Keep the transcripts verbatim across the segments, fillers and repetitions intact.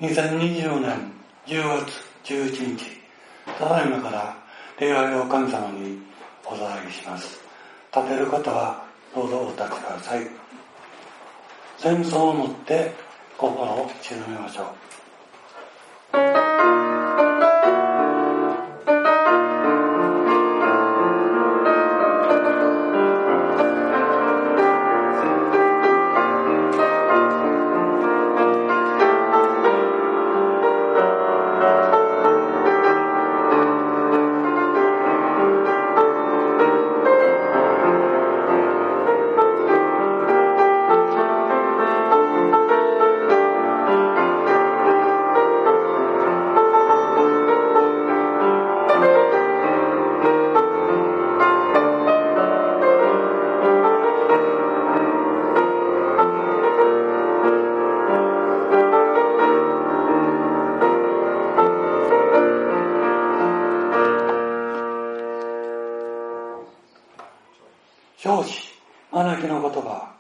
にせんにじゅうねんじゅうがつじゅういちにち、ただいまから礼拝を神様にお捧げします。立てる方はどうぞお立ちください。戦争をもって心を鎮めましょう。教師、招きの言葉、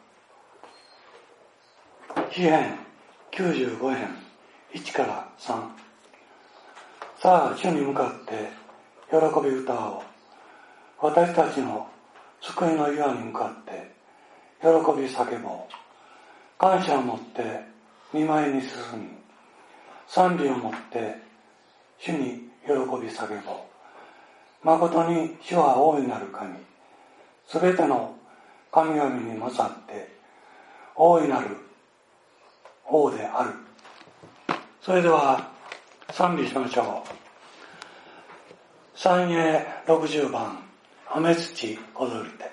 詩編きゅうじゅうご編いちからさん。さあ、主に向かって喜び歌おう。私たちの救いの岩に向かって喜び叫ぼう。感謝を持って見舞いに進み、賛美を持って主に喜び叫ぼう。誠に主は大いなる神、すべての神々に勝って大いなる王である。それでは賛美しましょう。三詠ろくじゅうばん、雨土踊りて。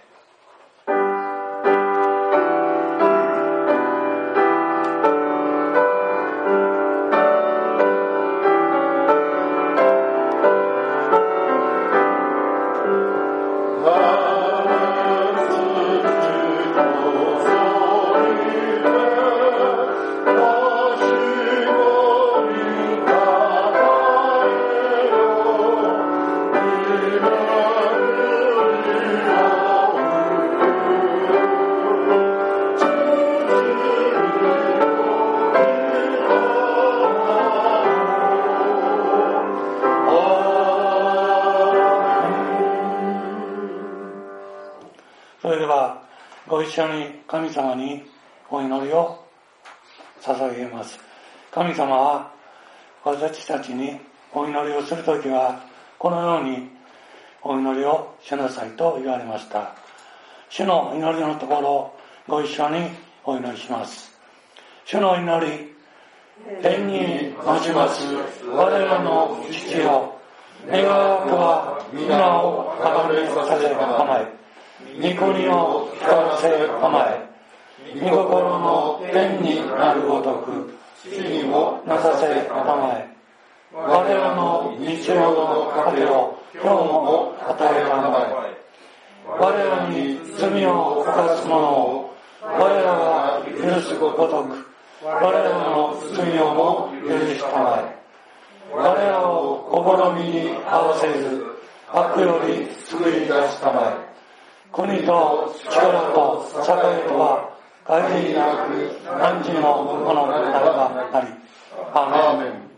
ご一緒に神様にお祈りを捧げます。神様は私たちにお祈りをするときはこのようにお祈りをしなさいと言われました。主の祈りのところをご一緒にお祈りします。主の祈り、天にまじます我らの父よ、願わくは皆をあがめさせたまえ、御国を光らせたまえ、御心の天になるごとく地にもなさせたまえ、我らの日常の糧を今日も与えたまえ、我らに罪を犯す者を我らが許すごとく我らの罪をも許したまえ、我らを試みに合わせず悪より救い出したまえ、国と力と栄とは限りなく汝のものならばなり。アーメン。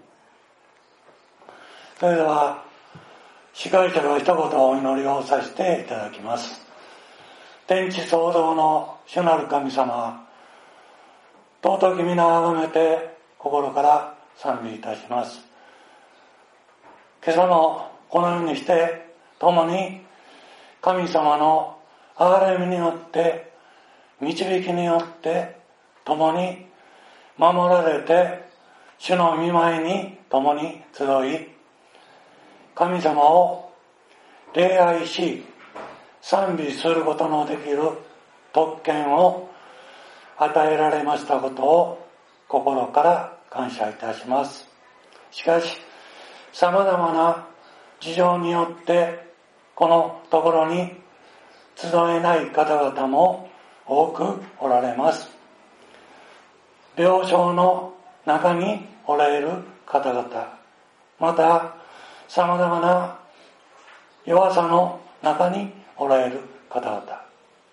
それでは司会者が一言お祈りをさせていただきます。天地創造の主なる神様、尊き皆をあがめて心から賛美いたします。今朝もこのようにして共に神様の憐れみによって導きによって共に守られて主の御前に共に集い、神様を礼拝し賛美することのできる特権を与えられましたことを心から感謝いたします。しかし様々な事情によってこのところに集えない方々も多くおられます。病床の中におられる方々、また様々な弱さの中におられる方々。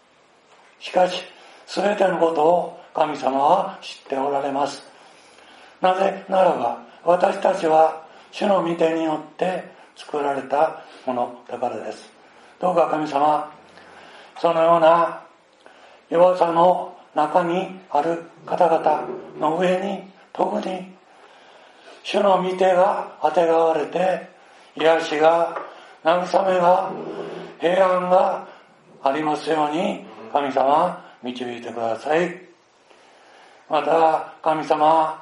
しかし、すべてのことを神様は知っておられます。 なぜならば、私たちは主の御手によって作られたものだからです。どうか神様、そのような弱さの中にある方々の上に、特に主の御手があてがわれて、癒しが、慰めが、平安がありますように、神様、導いてください。また、神様、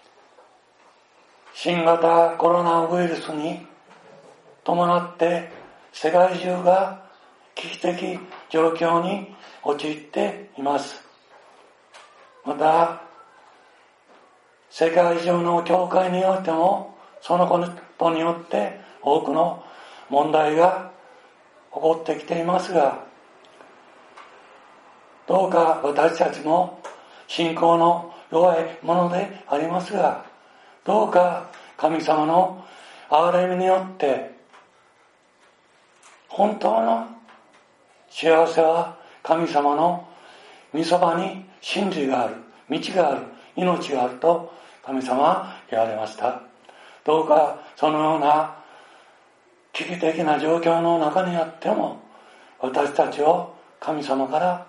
新型コロナウイルスに伴って世界中が危機的状況に陥っています。また、世界中の教会においても、そのことによって多くの問題が起こってきていますが、どうか私たちも信仰の弱いものでありますが、どうか神様の憐れみによって本当の幸せは神様の御そばに真理がある、道がある、命があると神様は言われました。どうかそのような危機的な状況の中にあっても、私たちを神様から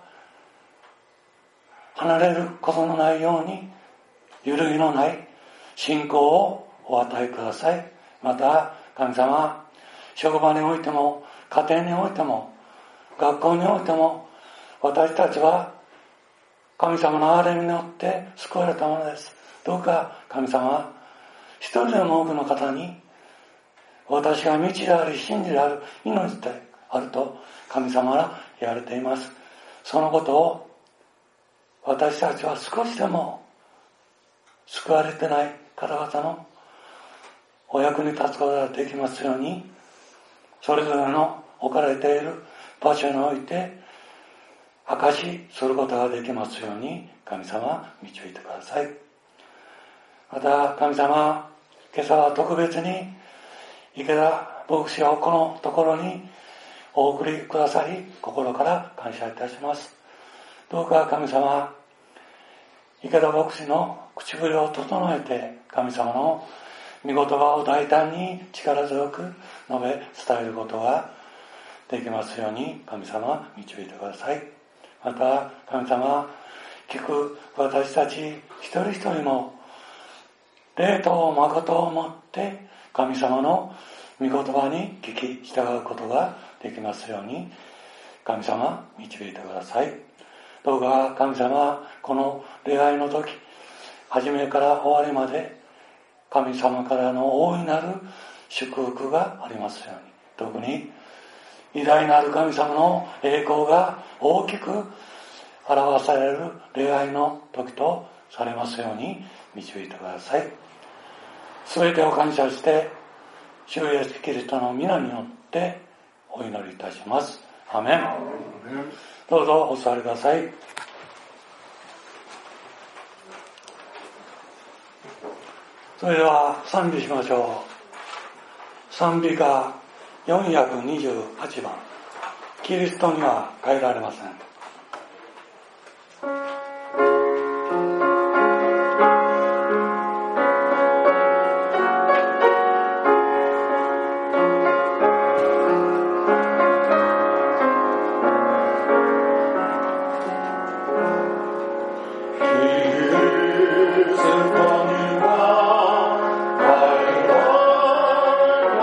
離れることのないように、揺るぎのない信仰をお与えください。また神様、職場においても、家庭においても、学校においても、私たちは神様の憐れみによって救われたものです。どうか神様、一人でも多くの方に、私が道であり、真理である、命であると神様は言われています。そのことを私たちは少しでも救われてない方々のお役に立つことができますように、それぞれの置かれている場所において証しすることができますように、神様導いてください。また神様、今朝は特別に池田牧師をこのところにお送りくださり、心から感謝いたします。どうか神様、池田牧師の唇を整えて、神様の御言葉を大胆に力強く述べ伝えることができますように、神様導いてください。また神様、聞く私たち一人一人も霊と誠をもって神様の御言葉に聞き従うことができますように、神様導いてください。どうか神様、この礼拝の時、初めから終わりまで神様からの大いなる祝福がありますように、特に偉大なる神様の栄光が大きく表される礼拝の時とされますように導いてください。すべてを感謝して主イエスキリストの皆によってお祈りいたします。アメン。どうぞお座りください。それでは賛美しましょう。賛美歌よんひゃくにじゅうはちばん、キリストには変えられません。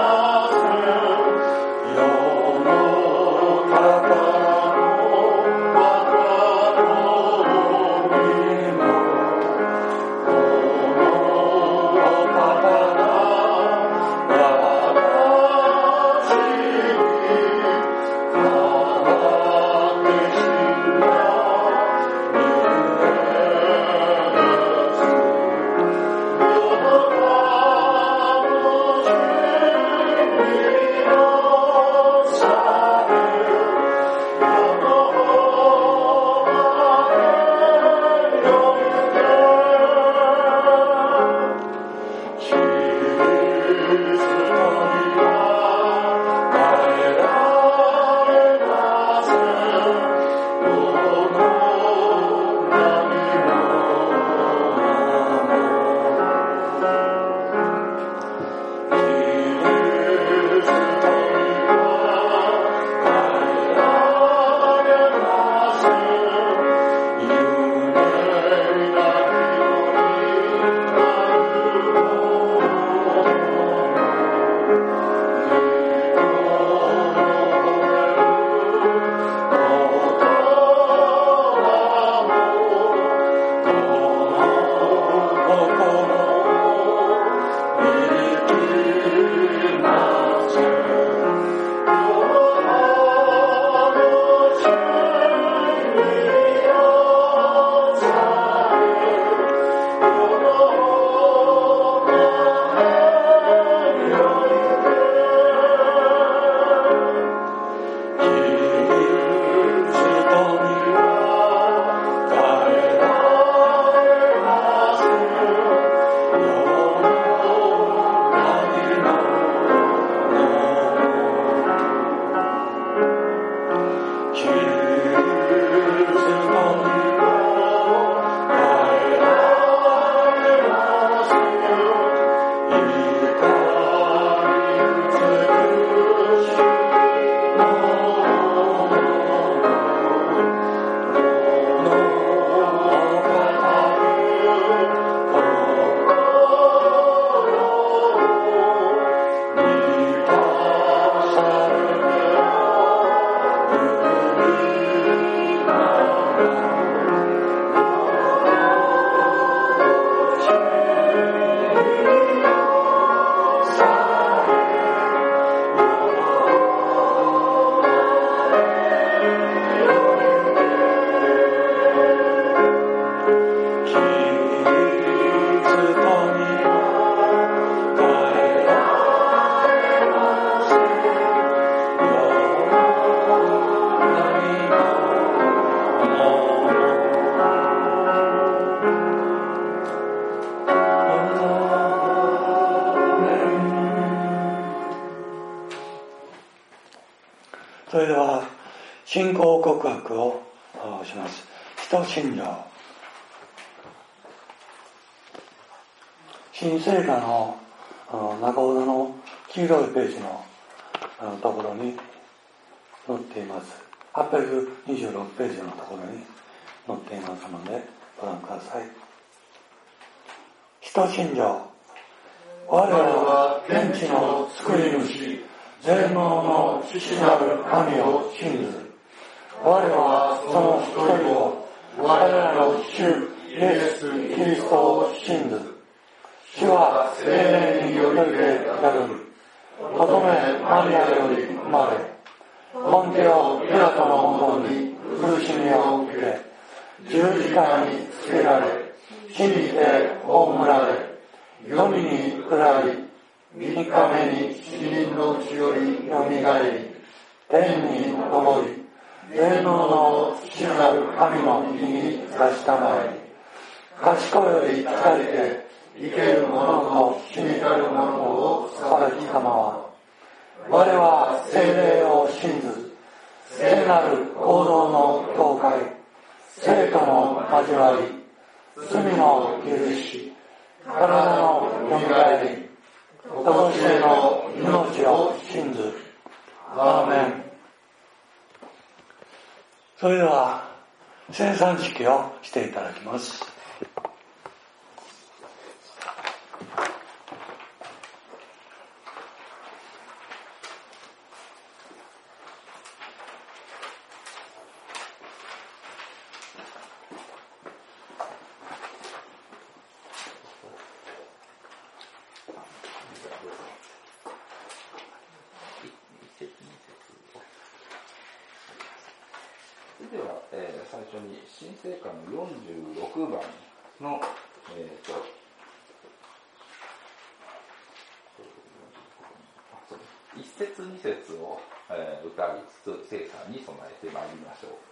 よの宝のそれでは信仰告白をします。使徒信条、新聖歌の中ほどの黄色いページのところに載っています。はっぴゃくにじゅうろくページのところに載っていますのでご覧ください。使徒信条、我らは天地の救い主、全能の父なる神を信ず。我らはその一人を、我らの主イエス・キリストを信ず。主は聖霊によりてやる。乙女マリアより生まれ、ポンテオ・ピラトのもとに苦しみを受け、十字架につけられ、死にて葬られ、黄泉に下り、三日目に死人のうちよりよみがえり、天に昇り、全能の父なる神の右に座したまえ、賢より来たりて、生ける者と死にたる者を裁きたまわ。我は聖霊を信ず、聖なる行動の教会、生徒の交わり、罪の許し、体のよみがえり、としての命を信ず。アーメン。それでは聖餐式をしていただきます。 では、えー、最初に新聖歌のよんじゅうろくばんの、えー、と一節二節を、えー、歌いつつ聖餐に備えてまいりましょう。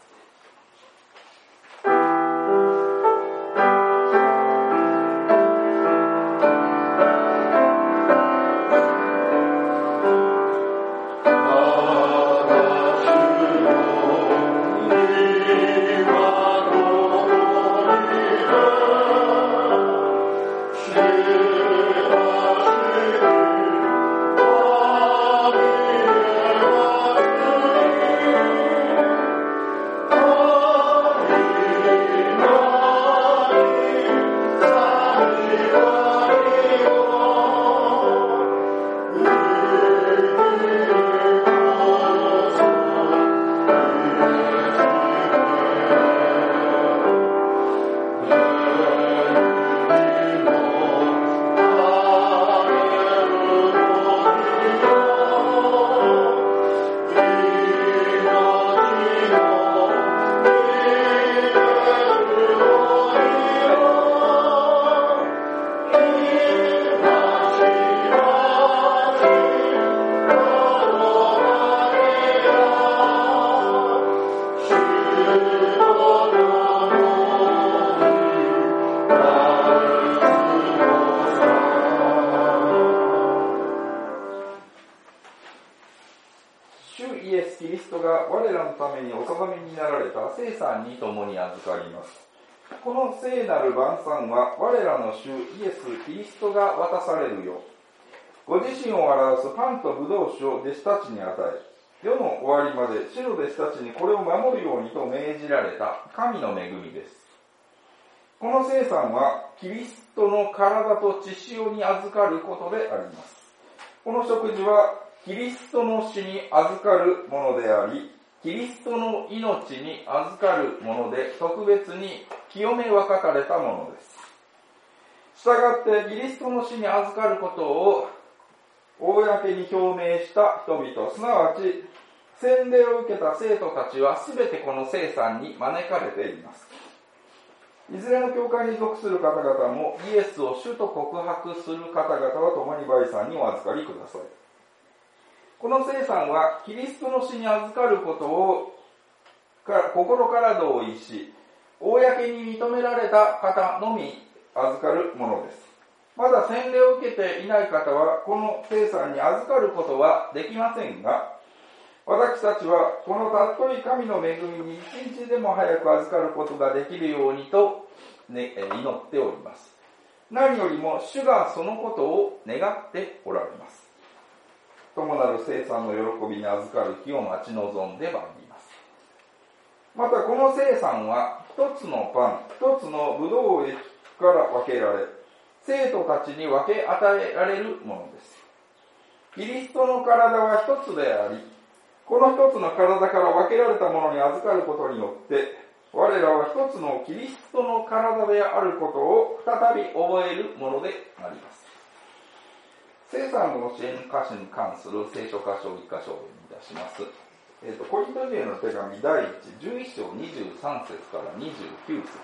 聖餐に共に預かります。この聖なる晩餐は我らの主イエス・キリストが渡されるよ。ご自身を表すパンとブドウ酒を弟子たちに与え、世の終わりまで主の弟子たちにこれを守るようにと命じられた神の恵みです。この聖餐はキリストの体と血潮に預かることであります。この食事はキリストの死に預かるものであり、キリストの命に預かるもので特別に清め分かれたものです。したがってキリストの死に預かることを公に表明した人々、すなわち洗礼を受けた生徒たちはすべてこの聖餐に招かれています。いずれの教会に属する方々もイエスを主と告白する方々は共に売餐にお預かりください。この聖餐はキリストの死に預かることを心から同意し、公に認められた方のみ預かるものです。まだ洗礼を受けていない方はこの聖餐に預かることはできませんが、 私たちはこのたっとい神の恵みに一日でも早く預かることができるようにと、ね、祈っております。何よりも主がそのことを願っておられます。友なる生産の喜びに預かる日を待ち望んでまいります。またこの生産は一つのパン、一つのブドウ液から分けられ、生徒たちに分け与えられるものです。キリストの体は一つであり、この一つの体から分けられたものに預かることによって、我らは一つのキリストの体であることを再び覚えるものであります。生産の教えの歌詞に関する聖書箇所を一箇所を読み出します。えっと、コリント人への手紙第一、じゅういっ章にじゅうさん節からにじゅうきゅう節。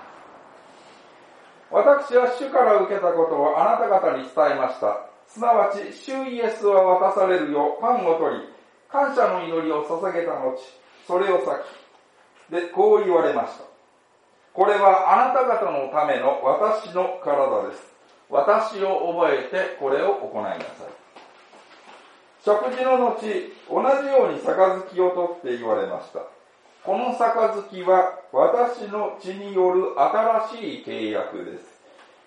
私は主から受けたことをあなた方に伝えました。すなわち、主イエスは渡されるようパンを取り、感謝の祈りを捧げた後、それを裂き、で、こう言われました。これはあなた方のための私の体です。私を覚えてこれを行いなさい。食事の後、同じように杯を取って言われました。この杯は私の血による新しい契約です。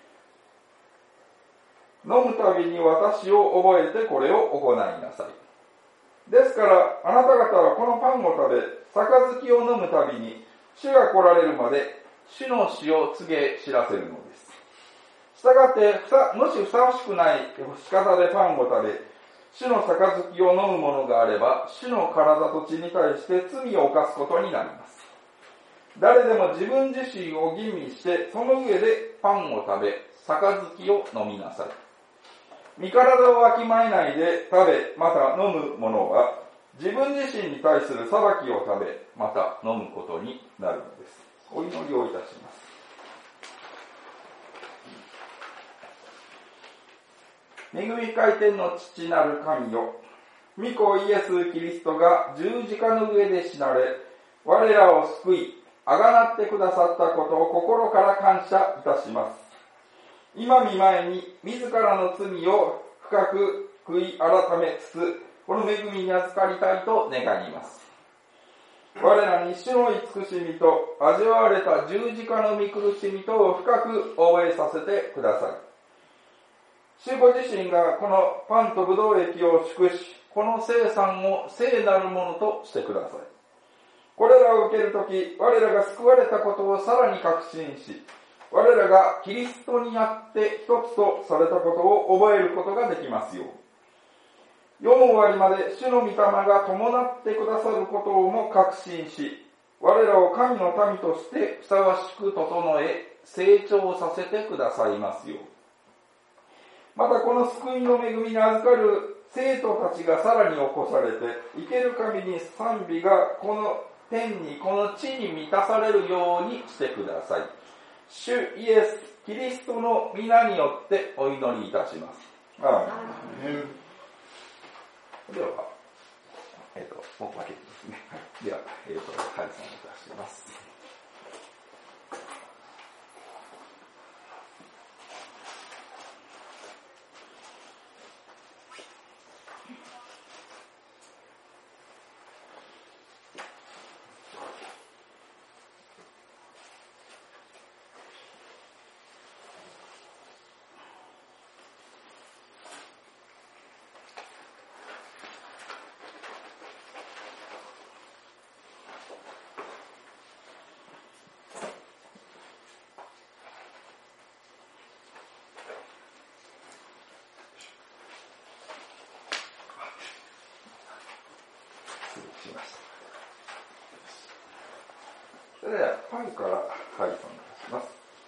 飲むたびに私を覚えてこれを行いなさい。ですから、あなた方はこのパンを食べ、杯を飲むたびに、主が来られるまで、主の死を告げ知らせるのです。したがって、もしふさわしくない仕方でパンを食べ、主の杯を飲むものがあれば、主の体と血に対して罪を犯すことになります。誰でも自分自身を吟味して、その上でパンを食べ、杯を飲みなさい。身体をわきまえないで食べ、また飲むものは、自分自身に対する裁きを食べ、また飲むことになるのです。お祈りをいたします。恵み回転の父なる神よ、御子イエス・キリストが十字架の上で死なれ、我らを救い、あがなってくださったことを心から感謝いたします。今見前に自らの罪を深く悔い改めつつ、この恵みに預かりたいと願います。我らに主の慈しみと味わわれた十字架の御苦しみとを深く覚えさせてください。主ご自身がこのパンとブドウ液を祝し、この聖餐を聖なるものとしてください。これらを受けるとき、我らが救われたことをさらに確信し、我らがキリストにあって一つとされたことを覚えることができますよう。世の終わりまで主の御霊が伴ってくださることをも確信し、我らを神の民としてふさわしく整え、成長させてくださいますよう。またこの救いの恵みに預かる生徒たちがさらに起こされて、生ける神に賛美がこの天に、この地に満たされるようにしてください。主イエス・キリストの皆によってお祈りいたします。ああ、では、えっ、ー、と、もう分けてですね。では、えっ、ー、と、配送いたします。それではパンから配送いたします。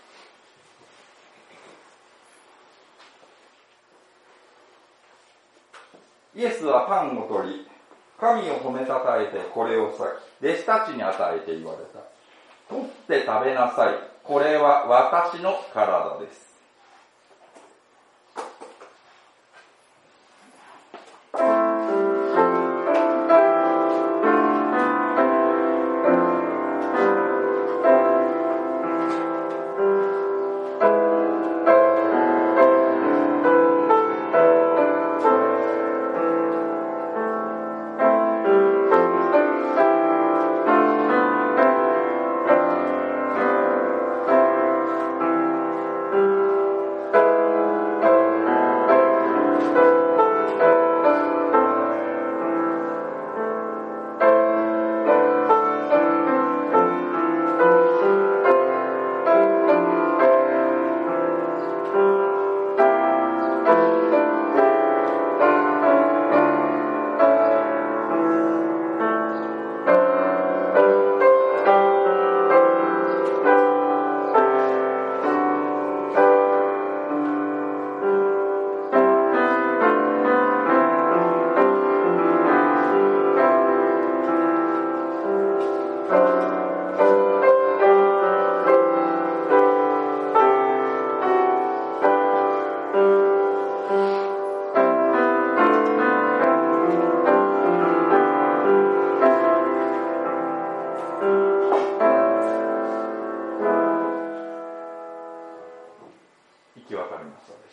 イエスはパンを取り、神を褒めたたえてこれを裂き、弟子たちに与えて言われた。取って食べなさい。これは私の体です。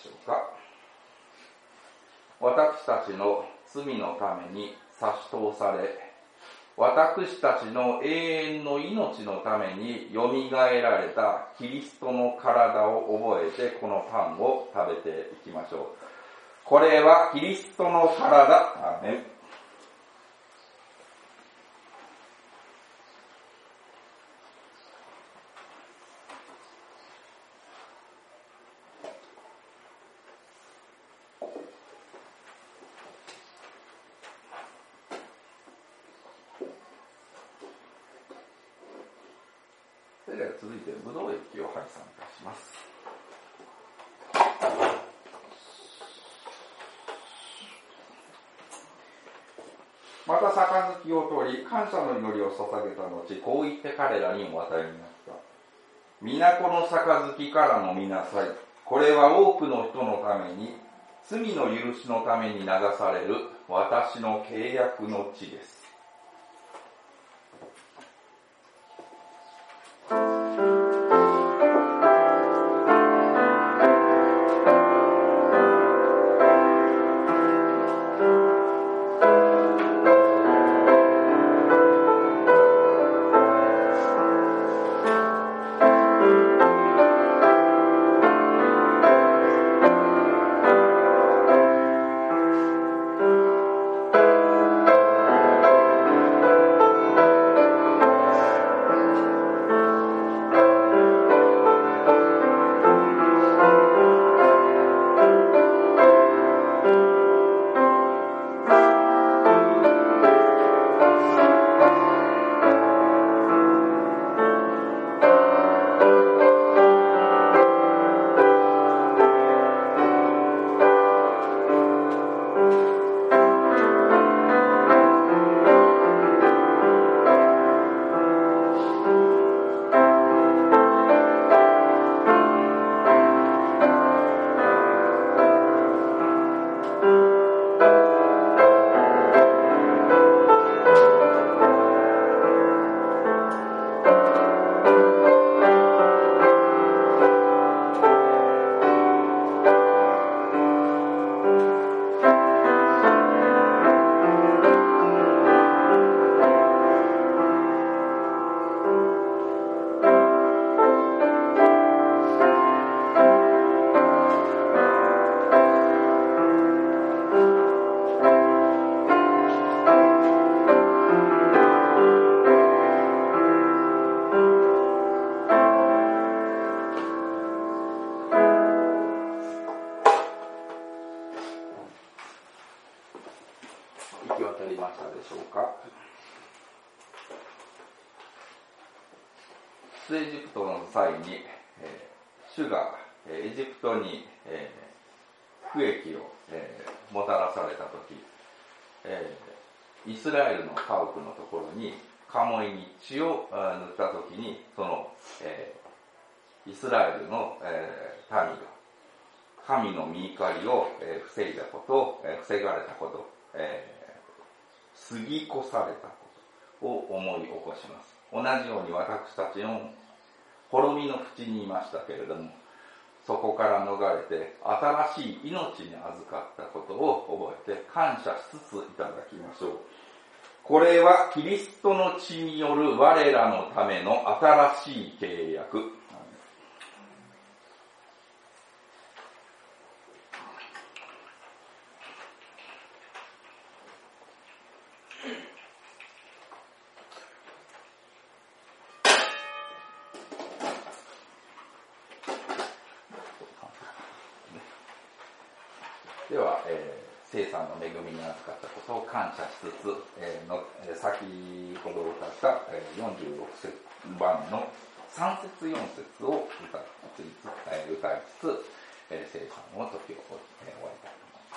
しょうか。私たちの罪のために差し通され、私たちの永遠の命のためによみがえられたキリストの体を覚えて、このパンを食べていきましょう。これはキリストの体。アーメン。それでは続いてブドウ液を配散いたします。また杯を取り、感謝の祈りを捧げた後、こう言って彼らにお与えになった。皆この杯から飲みなさい。これは多くの人のために、罪の許しのために流される私の契約の血です。行き渡りましたでしょうか。出エジプトの際に、えー、主がエジプトに、えー、服役を、えー、もたらされたとき、えー、イスラエルの家屋のところに鴨居に血を塗ったときに、その、えー、イスラエルの、えー、民が神の御怒りを、えー、防いだこと、えー、防がれたこと、えー、過ぎ越されたことを思い起こします。同じように私たちの滅びの淵にいましたけれども、そこから逃れて新しい命に預かったことを覚えて感謝しつついただきましょう。これはキリストの血による我らのための新しい契約。では、えー、聖さんの恵みに預かったことを感謝しつつ、えーのえー、先ほど歌った、えー、よんじゅうろくばんのさん節よん節を歌いつつ、えー、歌いつつ、えー、聖さんの時を、えー、終わりたいと思います。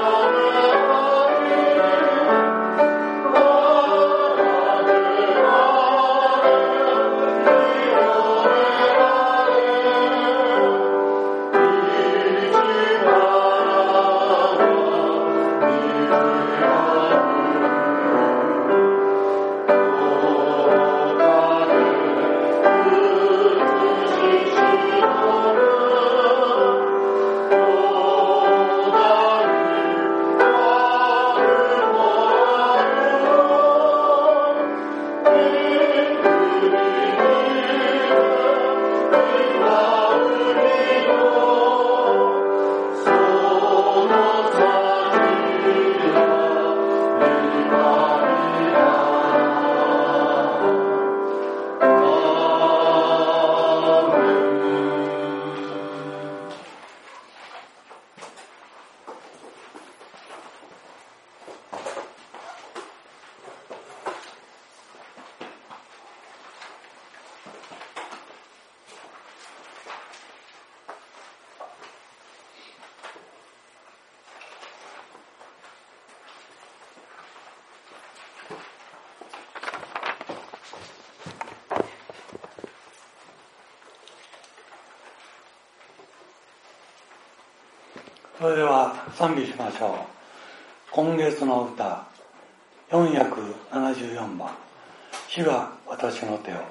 Oh それでは賛美しましょう。今月の歌よんひゃくななじゅうよんばん、主が私の手を。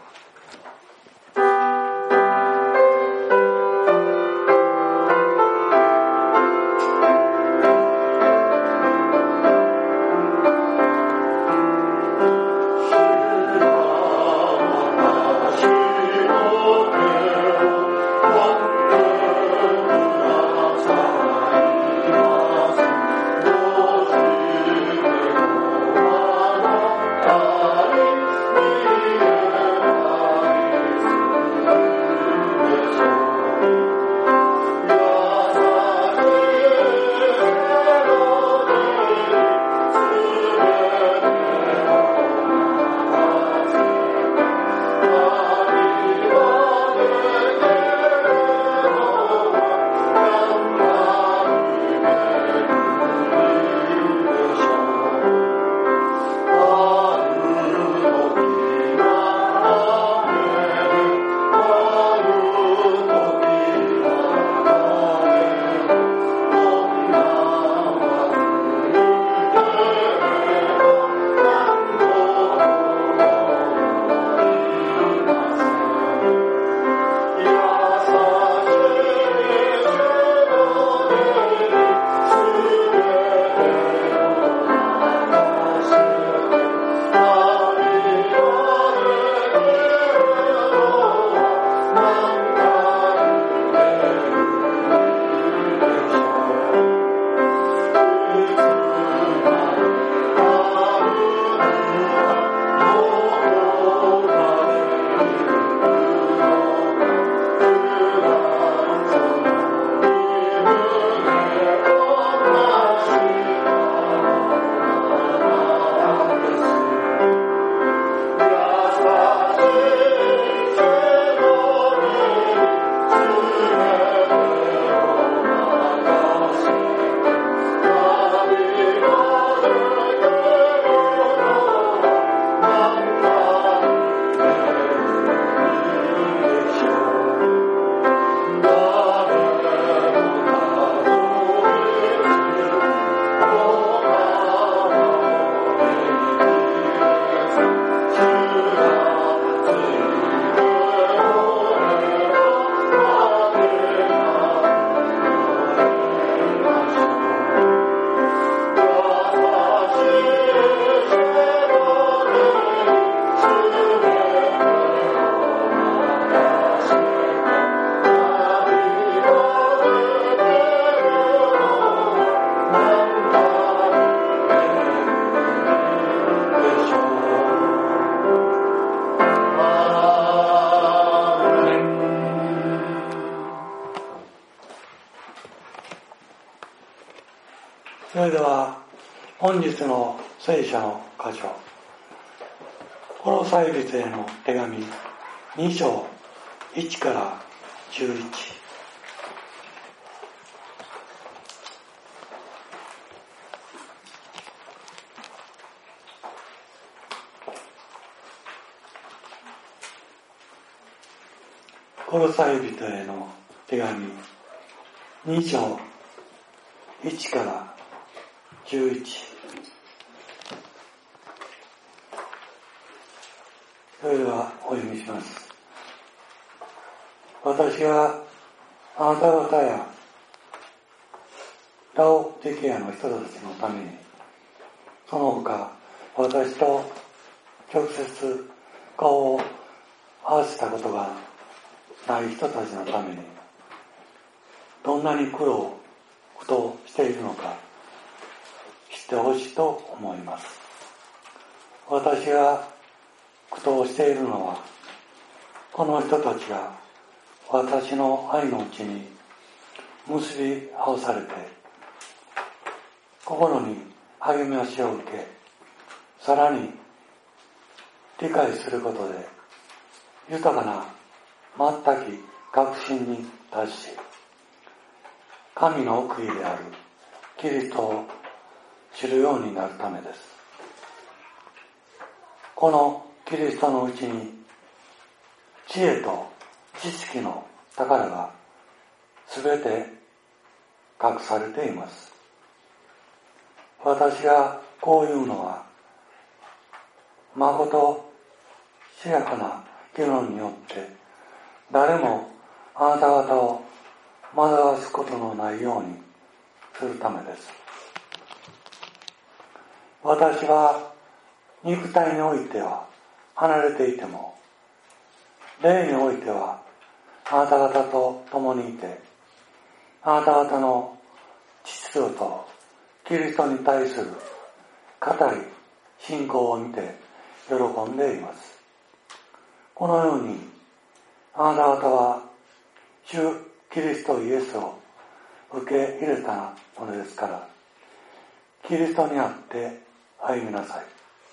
それでは本日の聖書の箇所、コロサイ人への手紙に章いちからじゅういち。コロサイ人への手紙に章いちからじゅういち。それではお読みします。私があなた方やラオディケアの人たちのために、その他私と直接顔を合わせたことがない人たちのために、どんなに苦労苦闘しているのか知ってほしいと思います。私が苦闘しているのは、この人たちが私の愛のうちに結び合わされて、心に励み足を受け、さらに理解することで豊かな全き確信に達し、神の奥義であるキリストを知るようになるためです。このキリストのうちに知恵と知識の宝がすべて隠されています。私がこういうのは、まことしやかな議論によって誰もあなた方を惑わすことのないようにするためです。私は肉体においては離れていても、霊においてはあなた方と共にいて、あなた方の秩序とキリストに対する固い信仰を見て喜んでいます。このようにあなた方は主キリストイエスを受け入れたのですから、キリストにあって歩みなさい。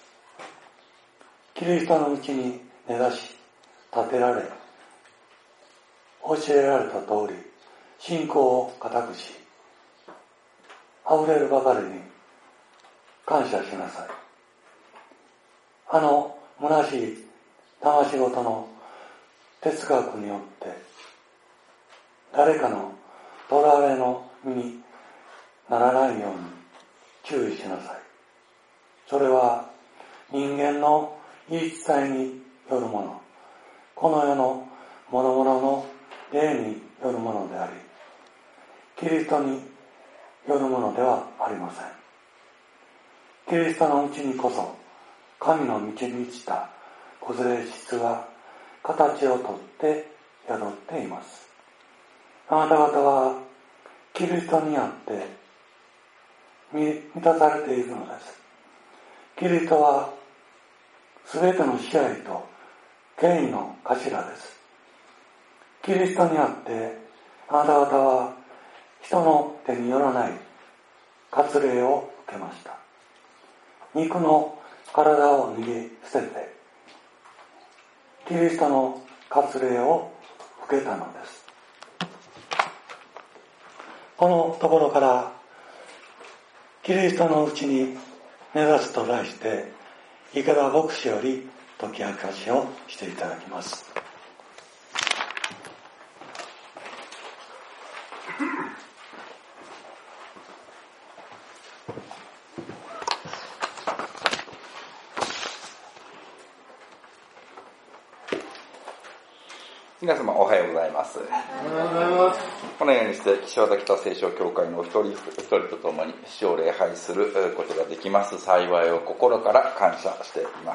キリストのうちに根ざし立てられ、教えられた通り信仰を固くし、溢れるばかりに感謝しなさい。あの虚しい騙し事の哲学によって誰かの囚われの身にならないように注意しなさい。それは人間の言い伝えによるもの、この世の諸々の霊によるものであり、キリストによるものではありません。キリストのうちにこそ神の満ち満ちた子連れ質が形をとって宿っています。あなた方はキリストにあって満たされているのです。キリストはすべての支配と権威の頭です。キリストにあってあなた方は人の手によらない割礼を受けました。肉の体を脱ぎ捨ててキリストの割礼を受けたのです。このところからキリストのうちに根ざすと題して池田牧師より解き明かしをしていただきます。 皆様おはようございます。このようにして岸和田北聖書教会のお一人一人とともに主を礼拝することができます幸いを心から感謝しています。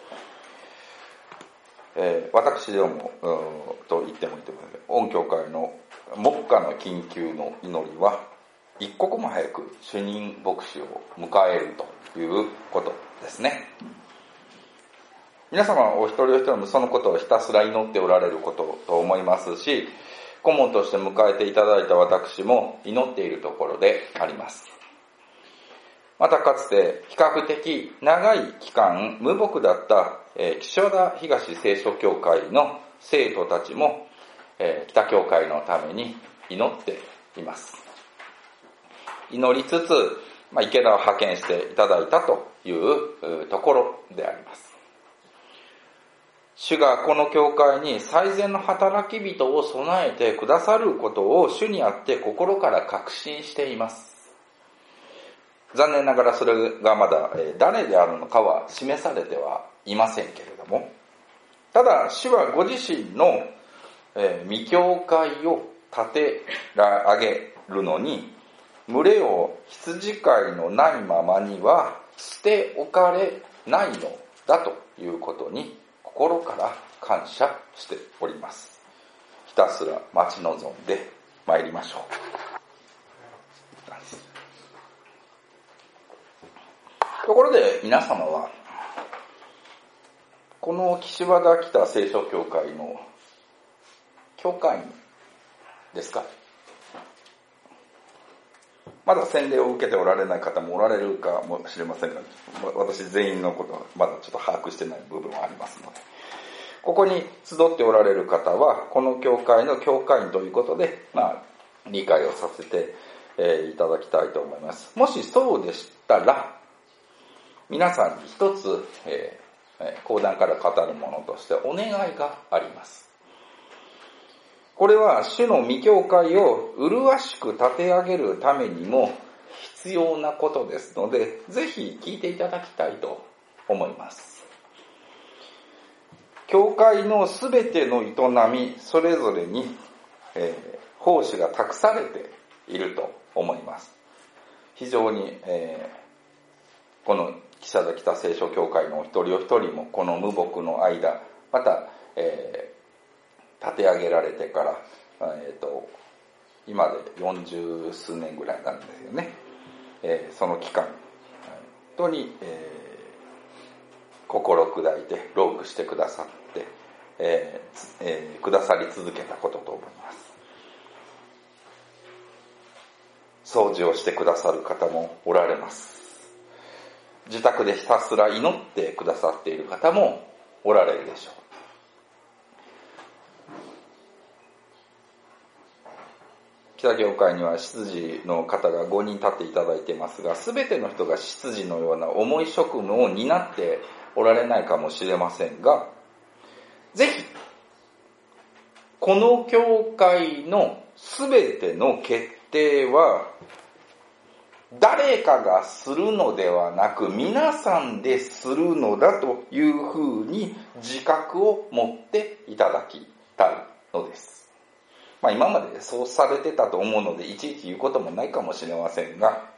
えー、私どもと言ってもいいと思います。御教会の目下の緊急の祈りは一刻も早く主任牧師を迎えるということですね。皆様お一人お一人もそのことをひたすら祈っておられることと思いますし、顧問として迎えていただいた私も祈っているところであります。またかつて比較的長い期間無牧だった、えー、岸和田東聖書教会の生徒たちも、えー、北教会のために祈っています。祈りつつ、まあ、池田を派遣していただいたというところであります。主がこの教会に最善の働き人を備えてくださることを主にあって心から確信しています。残念ながらそれがまだ誰であるのかは示されてはいませんけれども、ただ主はご自身の御教会を立て上げるのに、群れを羊飼いのないままには捨ておかれないのだということに心から感謝しております。ひたすら待ち望んで参りましょう。ところで皆様はこの岸和田北聖書教会の教会員ですか？まだ洗礼を受けておられない方もおられるかもしれませんが、私全員のことはまだちょっと把握してない部分はありますので、ここに集っておられる方はこの教会の教会員ということで、まあ、理解をさせて、えー、いただきたいと思います。もしそうでしたら、皆さんに一つ、えー、講談から語るものとしてお願いがあります。 これは主の御教会を麗しく立て上げるためにも必要なことですので、ぜひ聞いていただきたいと思います。教会のすべての営み、それぞれに、えー、奉仕が託されていると思います。非常に、えー、この記者崎田聖書教会のお一人お一人もこの無牧の間、また、えー、立て上げられてから、えーと、今でよんじゅうすうねんぐらいなんですよね。えー、その期間、本当に、えー、心砕いて労苦してくださって、えーえー、くださり続けたことと思います。掃除をしてくださる方もおられます。自宅でひたすら祈ってくださっている方もおられるでしょう。北教会には執事の方がごにん立っていただいていますが、すべての人が執事のような重い職務を担っておられないかもしれませんが、ぜひこの教会のすべての決定は誰かがするのではなく皆さんでするのだというふうに自覚を持っていただきたいのです。まあ今までそうされてたと思うのでいちいち言うこともないかもしれませんが、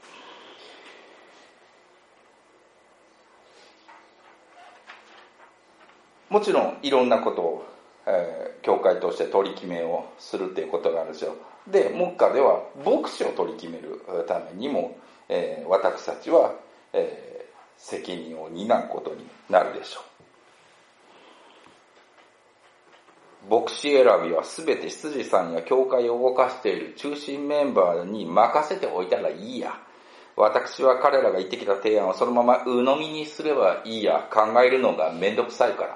もちろんいろんなことを、えー、教会として取り決めをするということがあるでしょう。で、目下では牧師を取り決めるためにも、えー、私たちは、えー、責任を担うことになるでしょう。牧師選びはすべて執事さんや教会を動かしている中心メンバーに任せておいたらいいや。私は彼らが言ってきた提案をそのまま鵜呑みにすればいいや。考えるのがめんどくさいから。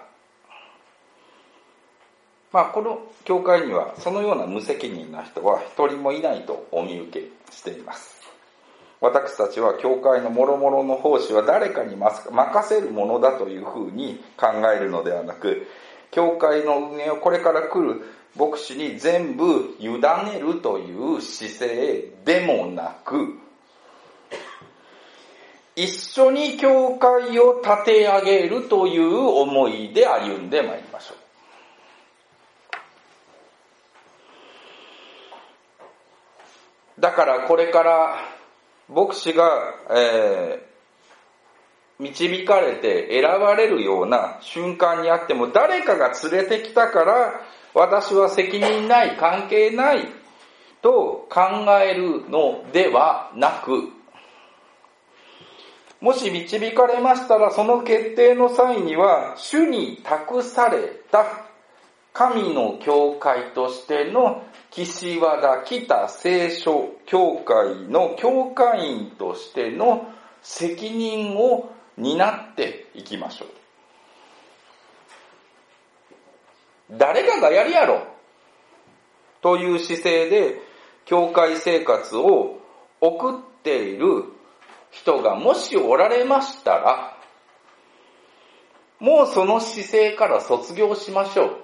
まあこの教会にはそのような無責任な人は一人もいないとお見受けしています。私たちは教会の諸々の奉仕は誰かに任せるものだというふうに考えるのではなく、教会の運営をこれから来る牧師に全部委ねるという姿勢でもなく、一緒に教会を立て上げるという思いで歩んでまいりましょう。だからこれから牧師が、えー導かれて選ばれるような瞬間にあっても、誰かが連れてきたから私は責任ない関係ないと考えるのではなく、もし導かれましたらその決定の際には主に託された神の教会としての岸和田北聖書教会の教会員としての責任を担っていきましょう。誰かがやるやろという姿勢で教会生活を送っている人がもしおられましたら、もうその姿勢から卒業しましょう。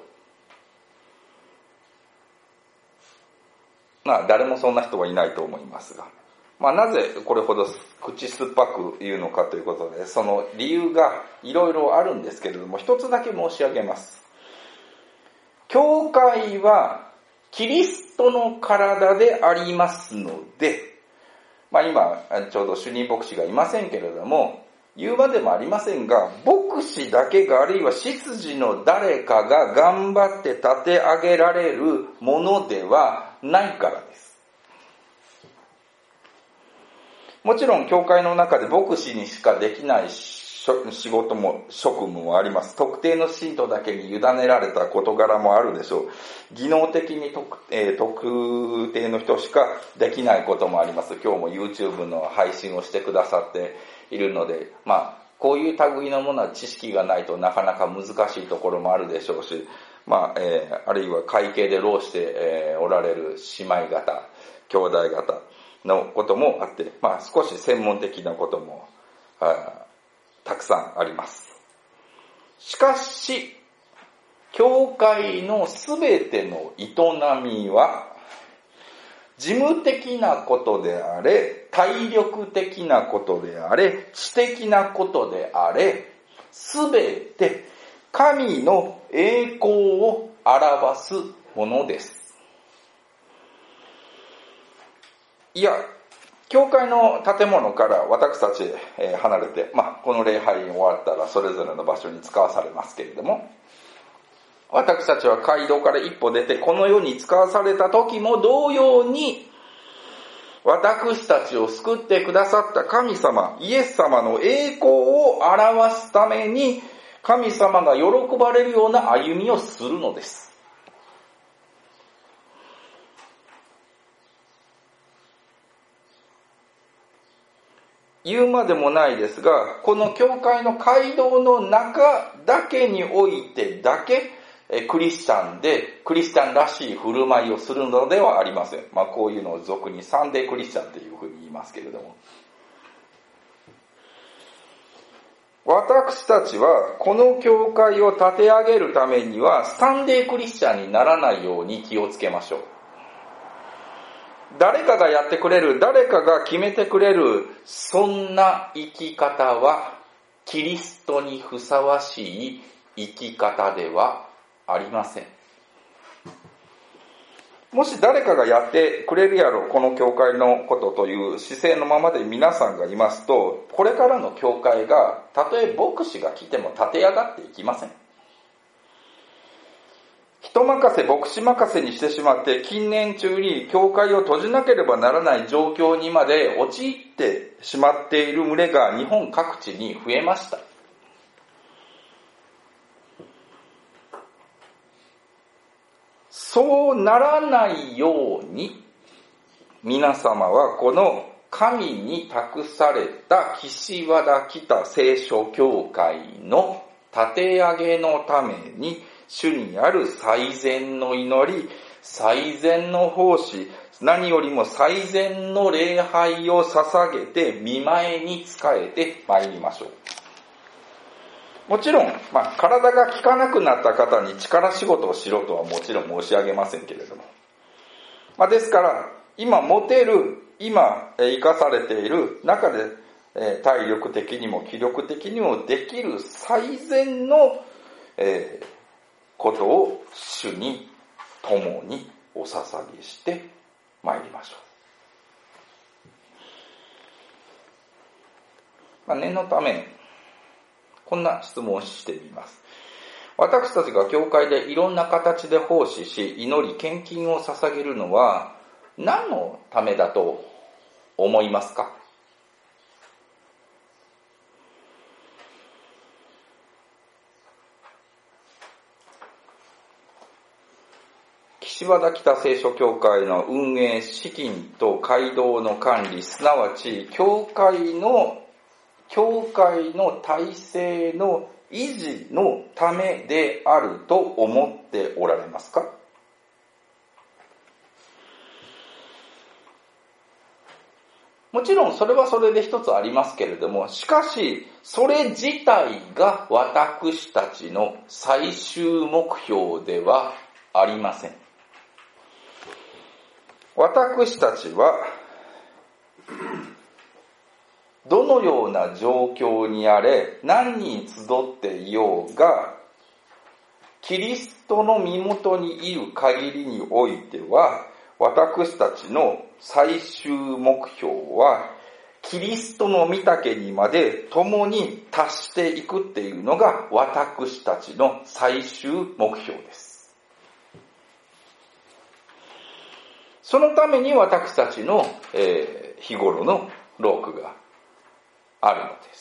まあ誰もそんな人はいないと思いますが、まあなぜこれほど口酸っぱく言うのかということで、その理由がいろいろあるんですけれども、一つだけ申し上げます。教会はキリストの体でありますので、まあ今ちょうど主任牧師がいませんけれども、言うまでもありませんが、牧師だけがあるいは執事の誰かが頑張って立て上げられるものではないからです。もちろん教会の中で牧師にしかできない仕事も職務もあります。特定の信徒だけに委ねられた事柄もあるでしょう。技能的に 特,、えー、特定の人しかできないこともあります。今日も YouTube の配信をしてくださっているので、まあこういう類のものは知識がないとなかなか難しいところもあるでしょうし、まあ、えー、あるいは会計で労して、えー、おられる姉妹方、兄弟方のこともあって、まあ少し専門的なこともたくさんあります。しかし、 教会のすべての営みは、事務的なことであれ、体力的なことであれ、知的なことであれ、すべて神の栄光を表すものです。いや、教会の建物から私たち離れて、まあ、この礼拝終わったらそれぞれの場所に使わされますけれども、私たちは街道から一歩出てこの世に使わされた時も同様に、私たちを救ってくださった神様、イエス様の栄光を表すために、神様が喜ばれるような歩みをするのです。言うまでもないですが、この教会の街道の中だけにおいてだけ、クリスチャンで、クリスチャンらしい振る舞いをするのではありません。まあこういうのを俗にサンデークリスチャンというふうに言いますけれども。私たちはこの教会を立て上げるためにはサンデークリスチャンにならないように気をつけましょう。誰かがやってくれる、誰かが決めてくれる、そんな生き方はキリストにふさわしい生き方ではありません。もし誰かがやってくれるやろう、この教会のことという姿勢のままで皆さんがいますと、これからの教会がたとえ牧師が来ても立て上がっていきません。人任せ、牧師任せにしてしまって、近年中に教会を閉じなければならない状況にまで陥ってしまっている群れが日本各地に増えました。そうならないように、皆様はこの神に託された岸和田北聖書教会の立て上げのために、主にある最善の祈り、最善の奉仕、何よりも最善の礼拝を捧げて御前に仕えてまいりましょう。もちろん、まあ、体が効かなくなった方に力仕事をしろとはもちろん申し上げませんけれども。まあ、ですから、今持てる、今生かされている中で、えー、体力的にも気力的にもできる最善の、えー、ことを主に共にお捧げしてまいりましょう。まあ、念のため、こんな質問をしてみます。私たちが教会でいろんな形で奉仕し、祈り、献金を捧げるのは何のためだと思いますか？岸和田北聖書教会の運営、資金と街道の管理、すなわち教会の教会の体制の維持のためであると思っておられますか？もちろんそれはそれで一つありますけれども、しかしそれ自体が私たちの最終目標ではありません。私たちはどのような状況にあれ、何人集っていようが、キリストの身元にいる限りにおいては、私たちの最終目標は、キリストの御岳にまで共に達していくっていうのが私たちの最終目標です。そのために私たちの、えー、日頃の労苦があるのです。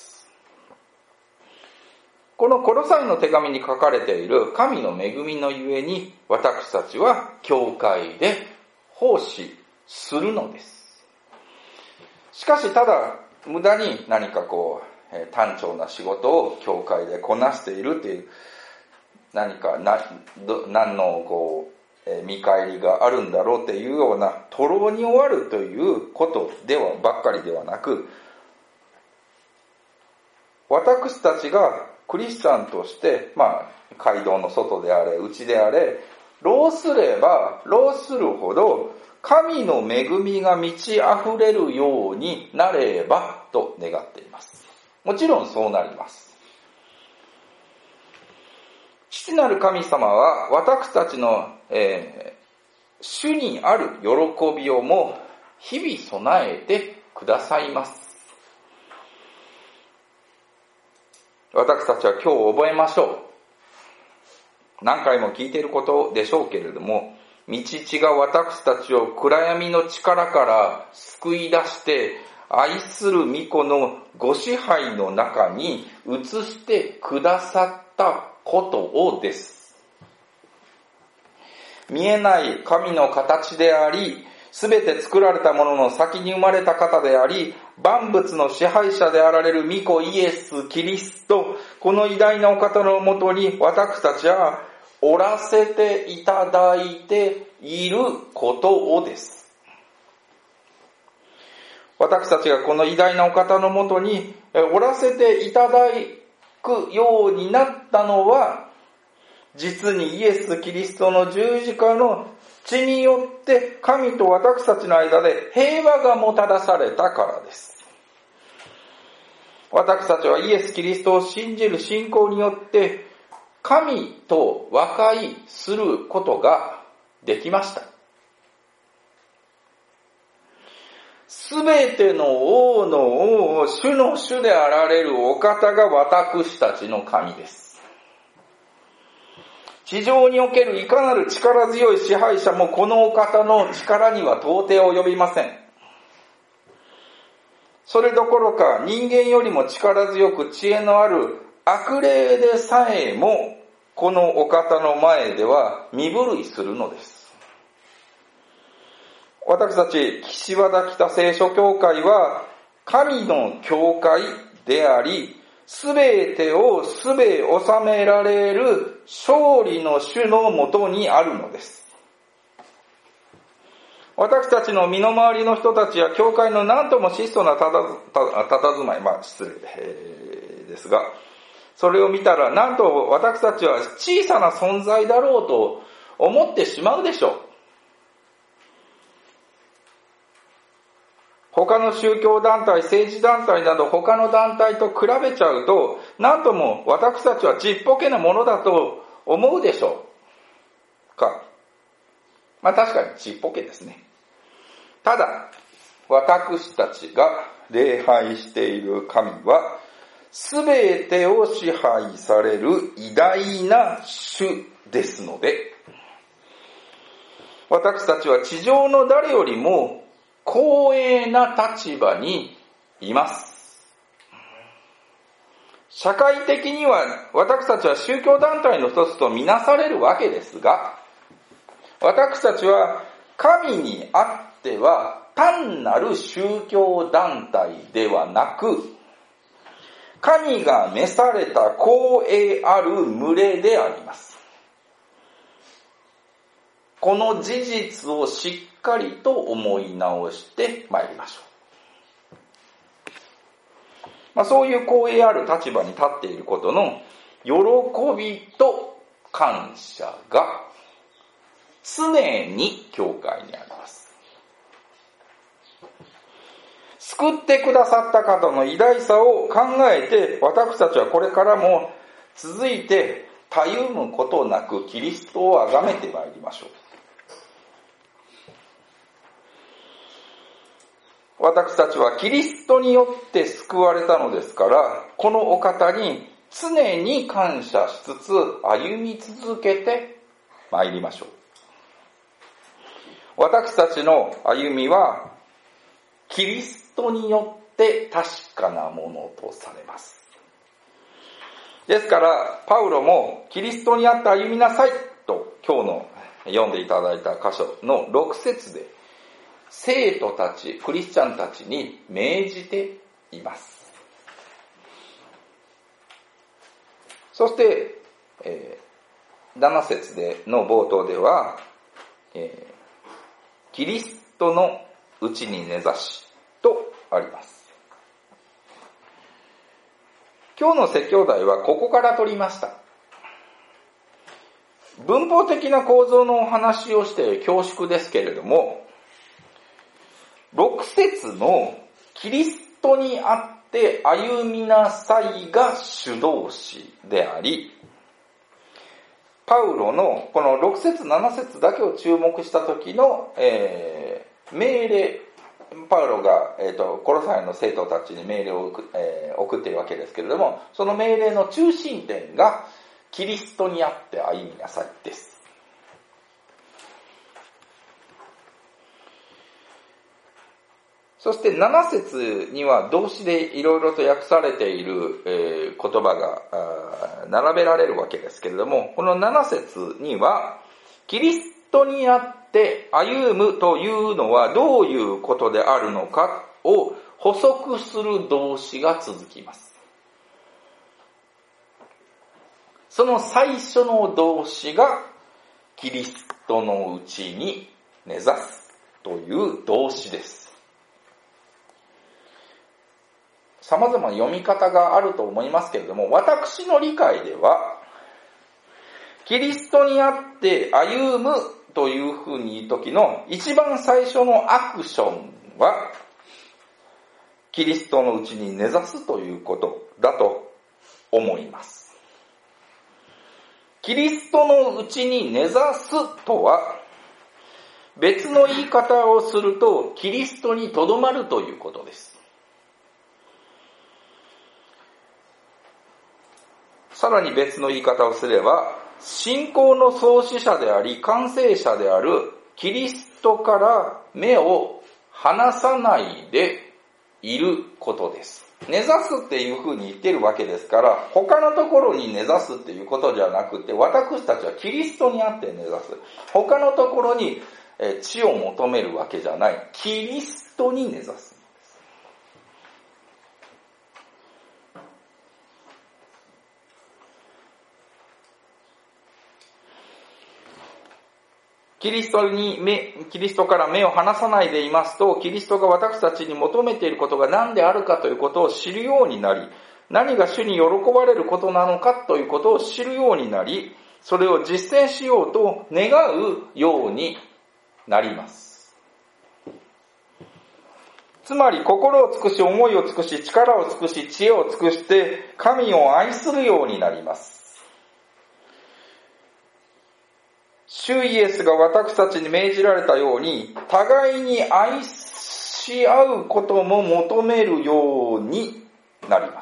このコロサイの手紙に書かれている神の恵みのゆえに私たちは教会で奉仕するのです。しかしただ無駄に何かこう単調な仕事を教会でこなしているという何かな何のこう見返りがあるんだろうというような徒労に終わるということではばっかりではなく、私たちがクリスチャンとして、まあ、街道の外であれ、内であれ、労すれば、労するほど、神の恵みが満ち溢れるようになれば、と願っています。もちろんそうなります。父なる神様は、私たちの、えー、主にある喜びをも、日々備えてくださいます。私たちは今日覚えましょう。何回も聞いていることでしょうけれども、御父が私たちを暗闇の力から救い出して、愛する御子のご支配の中に移してくださったことをです。見えない神の形であり、すべて作られたものの先に生まれた方であり、万物の支配者であられる御子イエス・キリスト、この偉大なお方のもとに私たちはおらせていただいていることをです。私たちがこの偉大なお方のもとにおらせていただくようになったのは、実にイエス・キリストの十字架の血によって神と私たちの間で平和がもたらされたからです。私たちはイエス・キリストを信じる信仰によって神と和解することができました。すべての王の王、主の主であられるお方が私たちの神です。地上におけるいかなる力強い支配者もこのお方の力には到底及びません。それどころか人間よりも力強く知恵のある悪霊でさえもこのお方の前では身震いするのです。私たち岸和田北聖書教会は神の教会であり、すべてをすべ収められる勝利の主のもとにあるのです。私たちの身の回りの人たちや教会の何とも質素なたたたたずまい、まあ失礼、えー、ですが、それを見たらなんと私たちは小さな存在だろうと思ってしまうでしょう。他の宗教団体、政治団体など他の団体と比べちゃうと、なんとも私たちはちっぽけなものだと思うでしょうか。まあ確かにちっぽけですね。ただ、私たちが礼拝している神は、すべてを支配される偉大な主ですので、私たちは地上の誰よりも光栄な立場にいます。社会的には私たちは宗教団体の一つとみなされるわけですが、私たちは神にあっては単なる宗教団体ではなく、神が召された光栄ある群れであります。この事実をしっかりと思い直してまいりましょう。まあ、そういう光栄ある立場に立っていることの喜びと感謝が常に教会にあります。救ってくださった方の偉大さを考えて、私たちはこれからも続いてたゆむことなくキリストを崇めてまいりましょう。私たちはキリストによって救われたのですから、このお方に常に感謝しつつ歩み続けてまいりましょう。私たちの歩みはキリストによって確かなものとされます。ですからパウロもキリストにあって歩みなさいと今日の読んでいただいた箇所のろく節で生徒たち、クリスチャンたちに命じています。そして、えー、なな節での冒頭では、えー、キリストのうちに根ざしとあります。 今日の説教題はここから取りました。文法的な構造のお話をして恐縮ですけれども、ろく節のキリストにあって歩みなさいが主導詞であり、パウロのこのろく節なな節だけを注目した時の、えー、命令、パウロが、えーと、コロサイの生徒たちに命令を送、えー、送っているわけですけれども、その命令の中心点がキリストにあって歩みなさいです。そしてなな節には動詞でいろいろと訳されている、えー、言葉が並べられるわけですけれども、このなな節にはキリストにあって歩むというのはどういうことであるのかを補足する動詞が続きます。その最初の動詞がキリストのうちに根ざすという動詞です。様々な読み方があると思いますけれども、私の理解では、キリストにあって歩むというふうに言うときの一番最初のアクションは、キリストのうちに根ざすということだと思います。キリストのうちに根ざすとは、別の言い方をすると、キリストにとどまるということです。さらに別の言い方をすれば、信仰の創始者であり、完成者であるキリストから目を離さないでいることです。根ざすっていうふうに言ってるわけですから、他のところに根ざすっていうことじゃなくて、私たちはキリストにあって根ざす。他のところに地を求めるわけじゃない。キリストに根ざす。キリストに目、キリストから目を離さないでいますと、キリストが私たちに求めていることが何であるかということを知るようになり、何が主に喜ばれることなのかということを知るようになり、それを実践しようと願うようになります。つまり、心を尽くし、思いを尽くし、力を尽くし、知恵を尽くして、神を愛するようになります。主イエスが私たちに命じられたように、互いに愛し合うことも求めるようになります。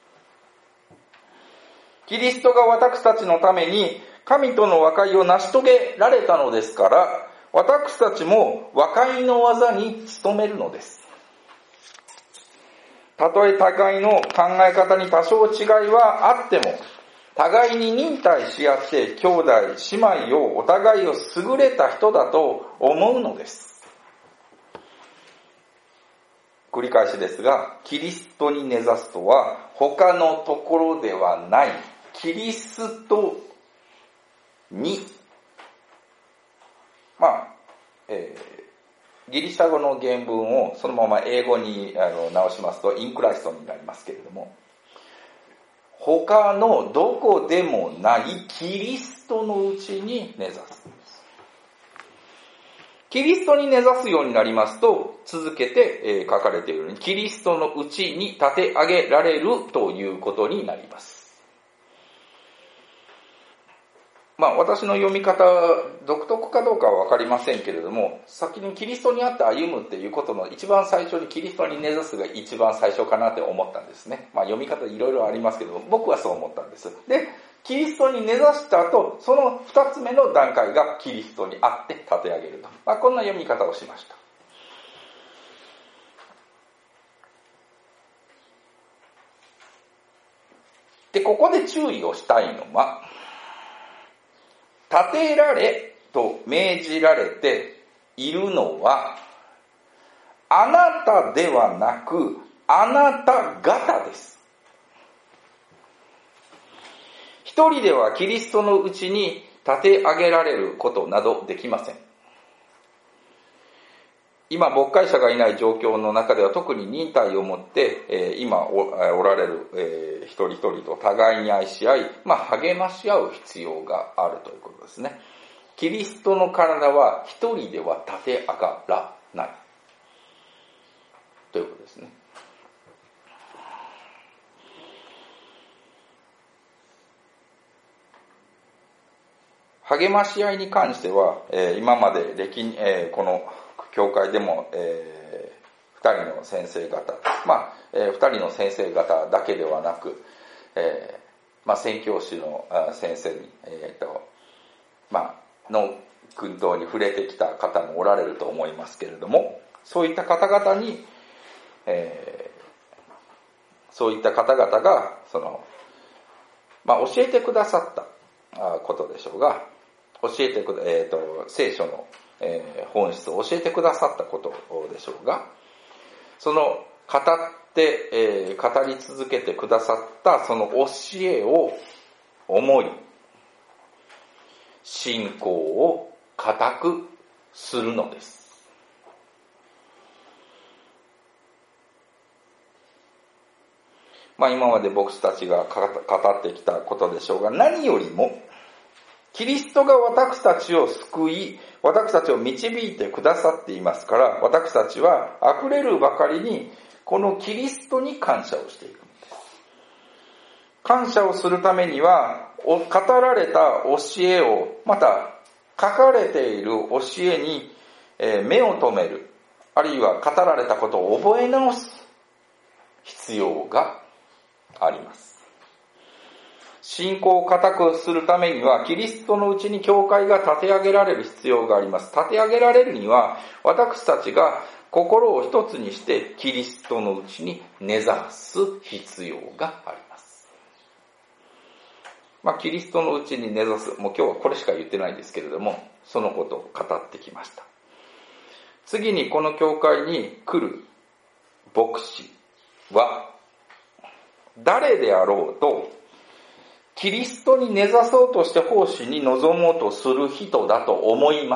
キリストが私たちのために神との和解を成し遂げられたのですから、私たちも和解の技に努めるのです。たとえ互いの考え方に多少違いはあっても、互いに忍耐し合って兄弟、姉妹をお互いを優れた人だと思うのです。繰り返しですが、キリストに根ざすとは他のところではないキリストに、まあ、えー、ギリシャ語の原文をそのまま英語にあの直しますとインクライストになりますけれども、他のどこでもないキリストのうちに根ざす。キリストに根ざすようになりますと、続けて書かれているように、キリストのうちに立て上げられるということになります。まあ私の読み方、独特かどうかはわかりませんけれども、先にキリストにあって歩むっていうことの一番最初にキリストに根ざすが一番最初かなって思ったんですね。まあ読み方いろいろありますけども、僕はそう思ったんです。で、キリストに根ざした後、その二つ目の段階がキリストにあって立て上げると。まあこんな読み方をしました。で、ここで注意をしたいのは、立てられと命じられているのは、あなたではなく、あなた方です。一人ではキリストのうちに立て上げられることなどできません。 今牧会者がいない状況の中では特に忍耐を持って、えー、今 お, おられる、えー、一人一人と互いに愛し合い、まあ、励まし合う必要があるということですね。キリストの体は一人では立て上がらないということですね。励まし合いに関しては、えー、今まで歴、えー、この教会でも、えー、二人の先生方、まあ、えー、二人の先生方だけではなく、えー、まあ、宣教師の先生に、えーと、まあ、の訓導に触れてきた方もおられると思いますけれども、そういった方々に、えー、そういった方々が、その、まあ、教えてくださったことでしょうが、教えてくだ、えーと、聖書のえー、本質を教えてくださったことでしょうが、その語って、えー、語り続けてくださったその教えを思い、信仰を固くするのです。まあ今まで僕たちが語ってきたことでしょうが、何よりもキリストが私たちを救い、私たちを導いてくださっていますから、私たちは溢れるばかりにこのキリストに感謝をしていくのです。感謝をするためには、語られた教えを、また書かれている教えに目を留める、あるいは語られたことを覚え直す必要があります。信仰を固くするためには、キリストのうちに教会が立て上げられる必要があります。立て上げられるには、私たちが心を一つにしてキリストのうちに根ざす必要があります。まあ、キリストのうちに根ざす、もう今日はこれしか言ってないんですけれども、そのことを語ってきました。次にこの教会に来る牧師は、誰であろうと、キリストに根ざそうとして奉仕に臨もうとする人だと思います。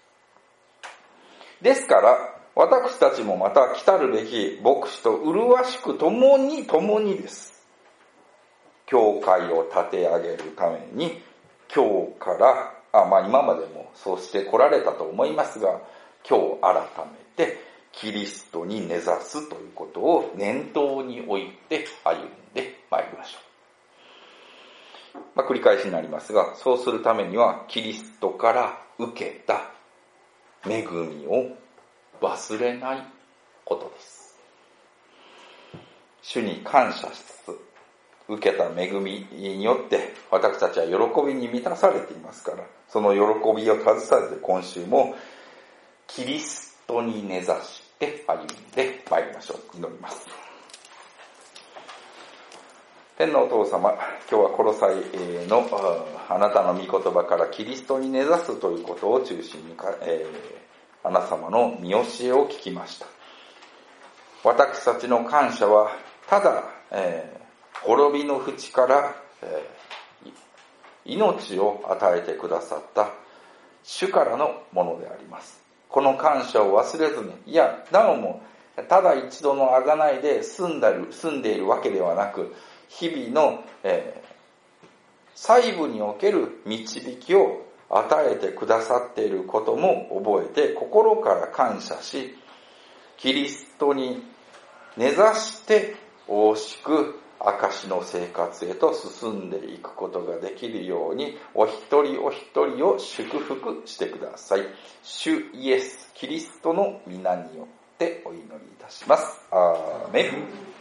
ですから、私たちもまた来たるべき牧師と麗しく共に共にです。教会を立て上げるために、今日から、あまあ今までもそうして来られたと思いますが、今日改めてキリストに根ざすということを念頭に置いて歩んでまいりましょう。まあ、繰り返しになりますが、そうするためにはキリストから受けた恵みを忘れないことです。主に感謝しつつ、受けた恵みによって私たちは喜びに満たされていますから、その喜びを携えて今週もキリストに根ざして歩んでまいりましょう。祈ります。天のお父様、今日はコロサイのあなたの御言葉からキリストに根ざすということを中心に、えー、あなた様の見教えを聞きました。私たちの感謝はただ、えー、滅びの淵から、えー、命を与えてくださった主からのものであります。この感謝を忘れずに、いや、なおもただ一度の贖いで住んでいる、住んでいるわけではなく、日々の、えー、細部における導きを与えてくださっていることも覚えて、心から感謝し、キリストに根ざして大しく証の生活へと進んでいくことができるように、お一人お一人を祝福してください。主イエス・キリストの皆によってお祈りいたします。アーメン。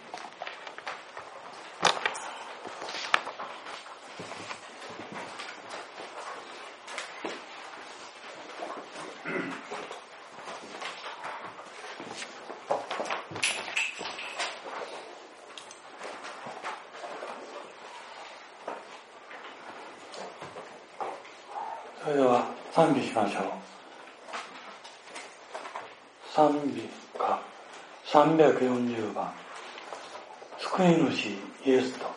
それでは賛美しましょう。賛美歌さんびゃくよんじゅうばん、救い主イエスと。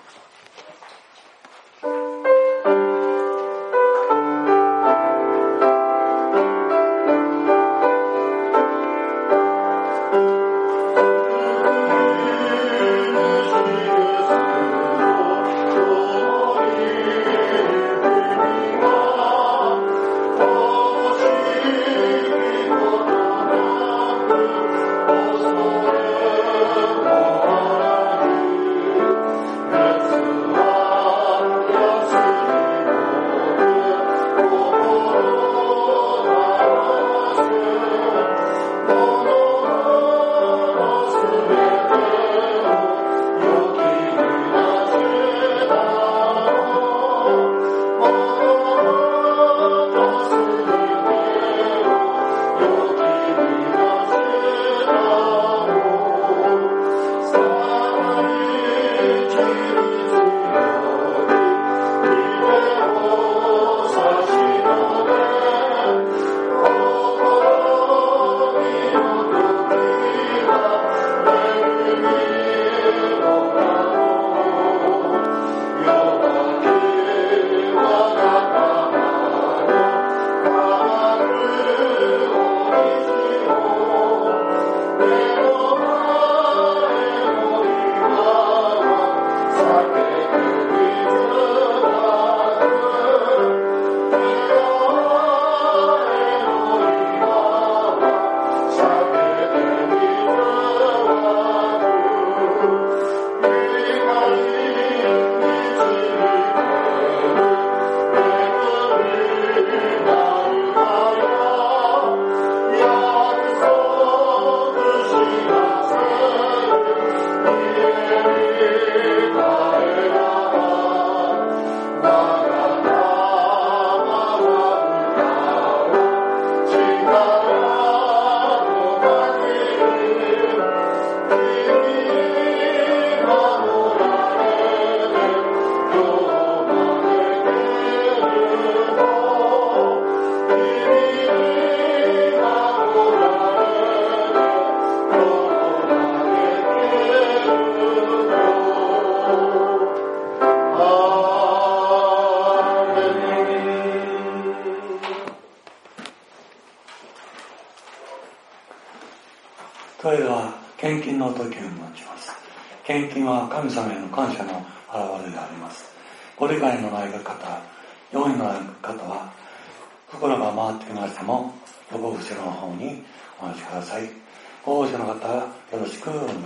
それでは献金の時を持ちます。献金は神様への感謝の表れであります。ご理解のない方、用意のない方は袋が回ってきましても横後ろの方にお待ちください。ご保護者の方はよろしくお願いいたします。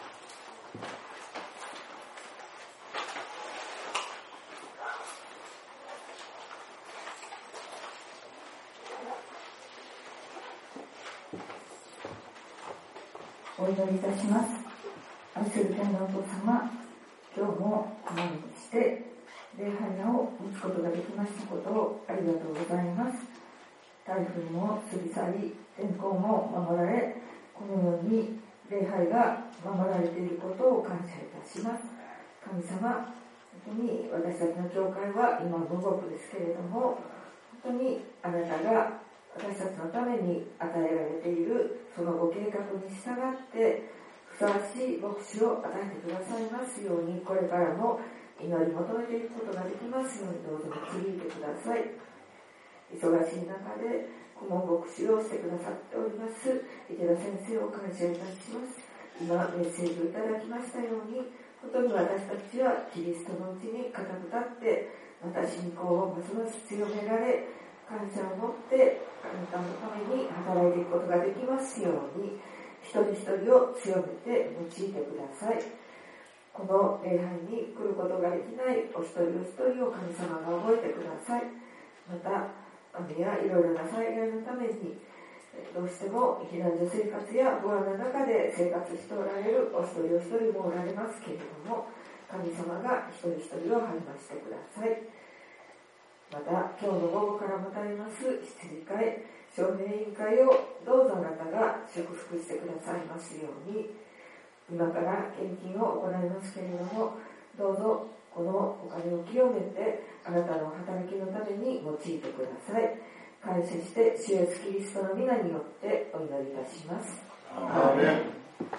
お祈りいたします。愛する天のお父様、今日もこのようにして礼拝を持つことができましたことをありがとうございます。台風も過ぎ去り、天候も守られ、このように礼拝が守られていることを感謝いたします。神様、本当に私たちの教会は今無国ですけれども、本当にあなたが私たちのために与えられているそのご計画に従ってふさわしい牧師を与えてくださいますように、これからも祈り求めていくことができますようにどうぞ導いてください。忙しい中で顧問牧師をしてくださっております池田先生を感謝いたします。今メッセージをいただきましたように、本当に私たちはキリストのうちに固く立ってまた信仰をますます強められ、感謝を持ってあなたのために働いていくことができますように、一人一人を強めて用いてください。この礼拝に来ることができないお一人お一人を神様が覚えてください。また雨やいろいろな災害のためにどうしても避難所生活や不安な中で生活しておられるお一人お一人もおられますけれども、神様が一人一人を励ましてください。また今日の午後からもたれます羊会、証明委員会をどうぞあなたが祝福してくださいますように、今から献金を行いますけれども、どうぞこのお金を清めてあなたの働きのために用いてください。感謝して主イエスキリストの皆によってお祈りいたします。アーメン。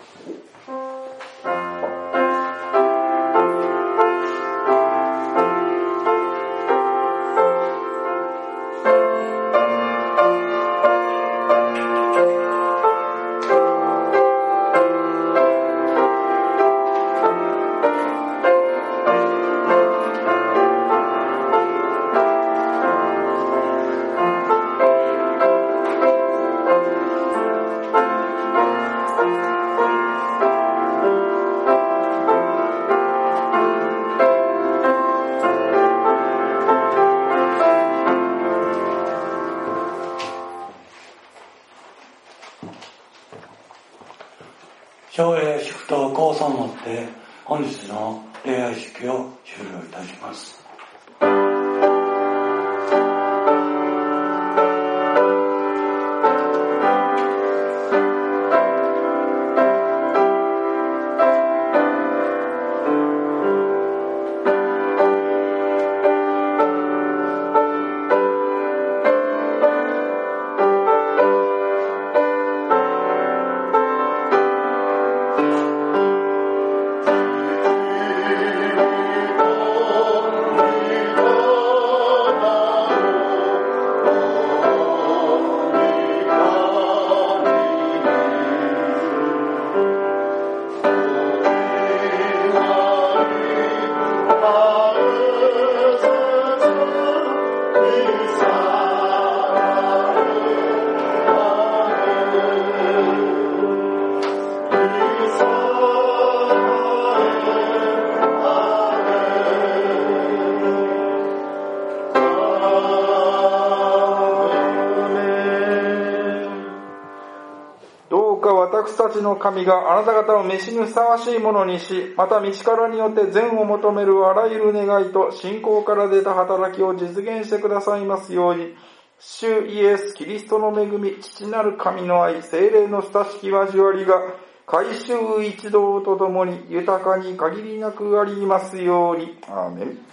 奨励祝祷構想をもって本日の礼拝式を終了いたします。 私たちの神があなた方を召しにふさわしいものにし、また道からによって善を求めるあらゆる願いと信仰から出た働きを実現してくださいますように、主イエス・キリストの恵み、父なる神の愛、聖霊の親しき交わりが、 改宗一同とともに豊かに限りなくありますように。アーメン。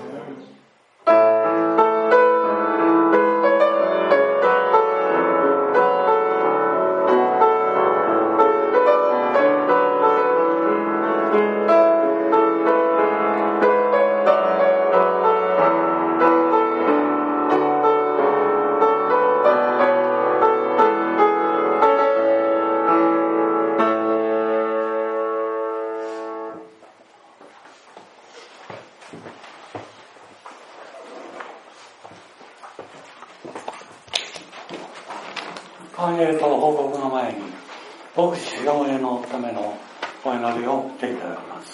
繁栄と報告の前に牧師修行へのためのお祈りをしていただきます。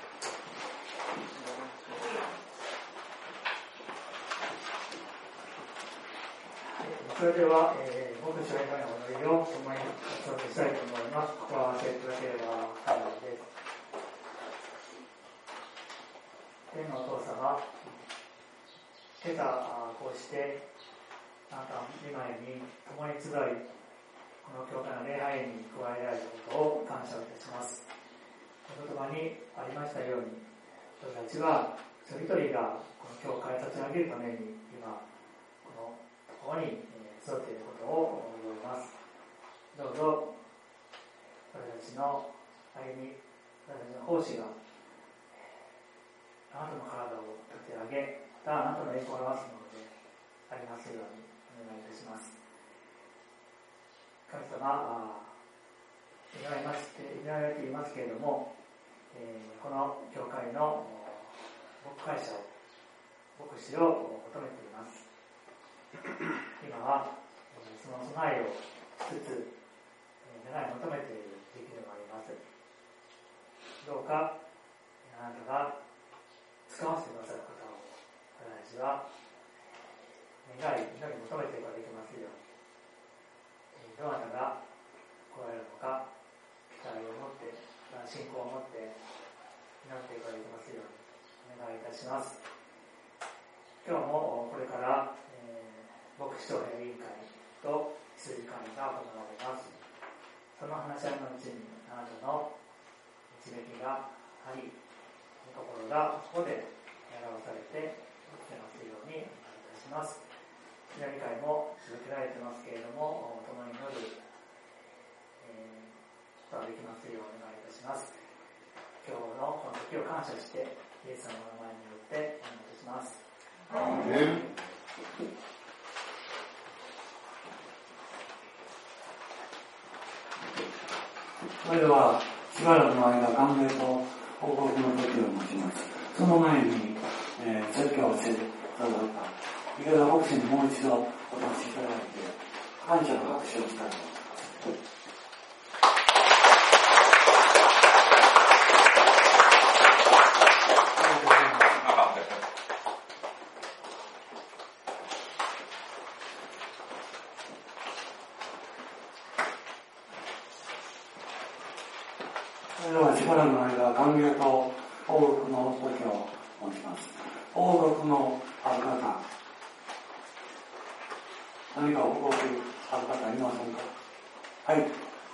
それでは、えー、牧師へのお祈りを共にお伝えしたいと思います。心を合わせていただければ幸いです。天のお父様、今朝こうしてあなたの御前に共に集い、この教会の礼拝に加えられたことを感謝をいたします。お言葉にありましたように、私たちは一人一人がこの教会を立ち上げるために今このところに育っていることを思います。どうぞ私たちの歩み、私たちの奉仕があなたの体を立て上げ、またあなたの栄光を表すものでありますようにお願いいたします。神様、祈られまして祈られていますけれども、えー、この教会の牧会者を牧師を求めています。今はその備えをしつつ願い求めている時期でもあります。どうかあなたが使わせてくださる方を私たちは願い、祈り求めていくことができますように、どなたが来られるのか期待を持って信仰を持って祈っていくことができますようにお願いいたします。今日もこれから、えー、牧師長編委員会と羊会が行われます。その話し合いのうちにあなたの導きがあり、心がここで表されていきますようにお願いいたします。祈り会も続けられてますけれども、共に祈る、えー、ことができますようお願いいたします。今日のこの時を感謝してイエス様の名前によってお願いいたします。アーメン。 それではしばらくの間、歓迎と報告の時を持ちます。その前に、えー、説教をしていただいた池田牧師にもう一度お立ちいただいて、感謝の拍手をしたいと思います。それではしばらくの間、歓迎と報告の時を持ちます。報告のある方、何か報告ある方いませんか？はい。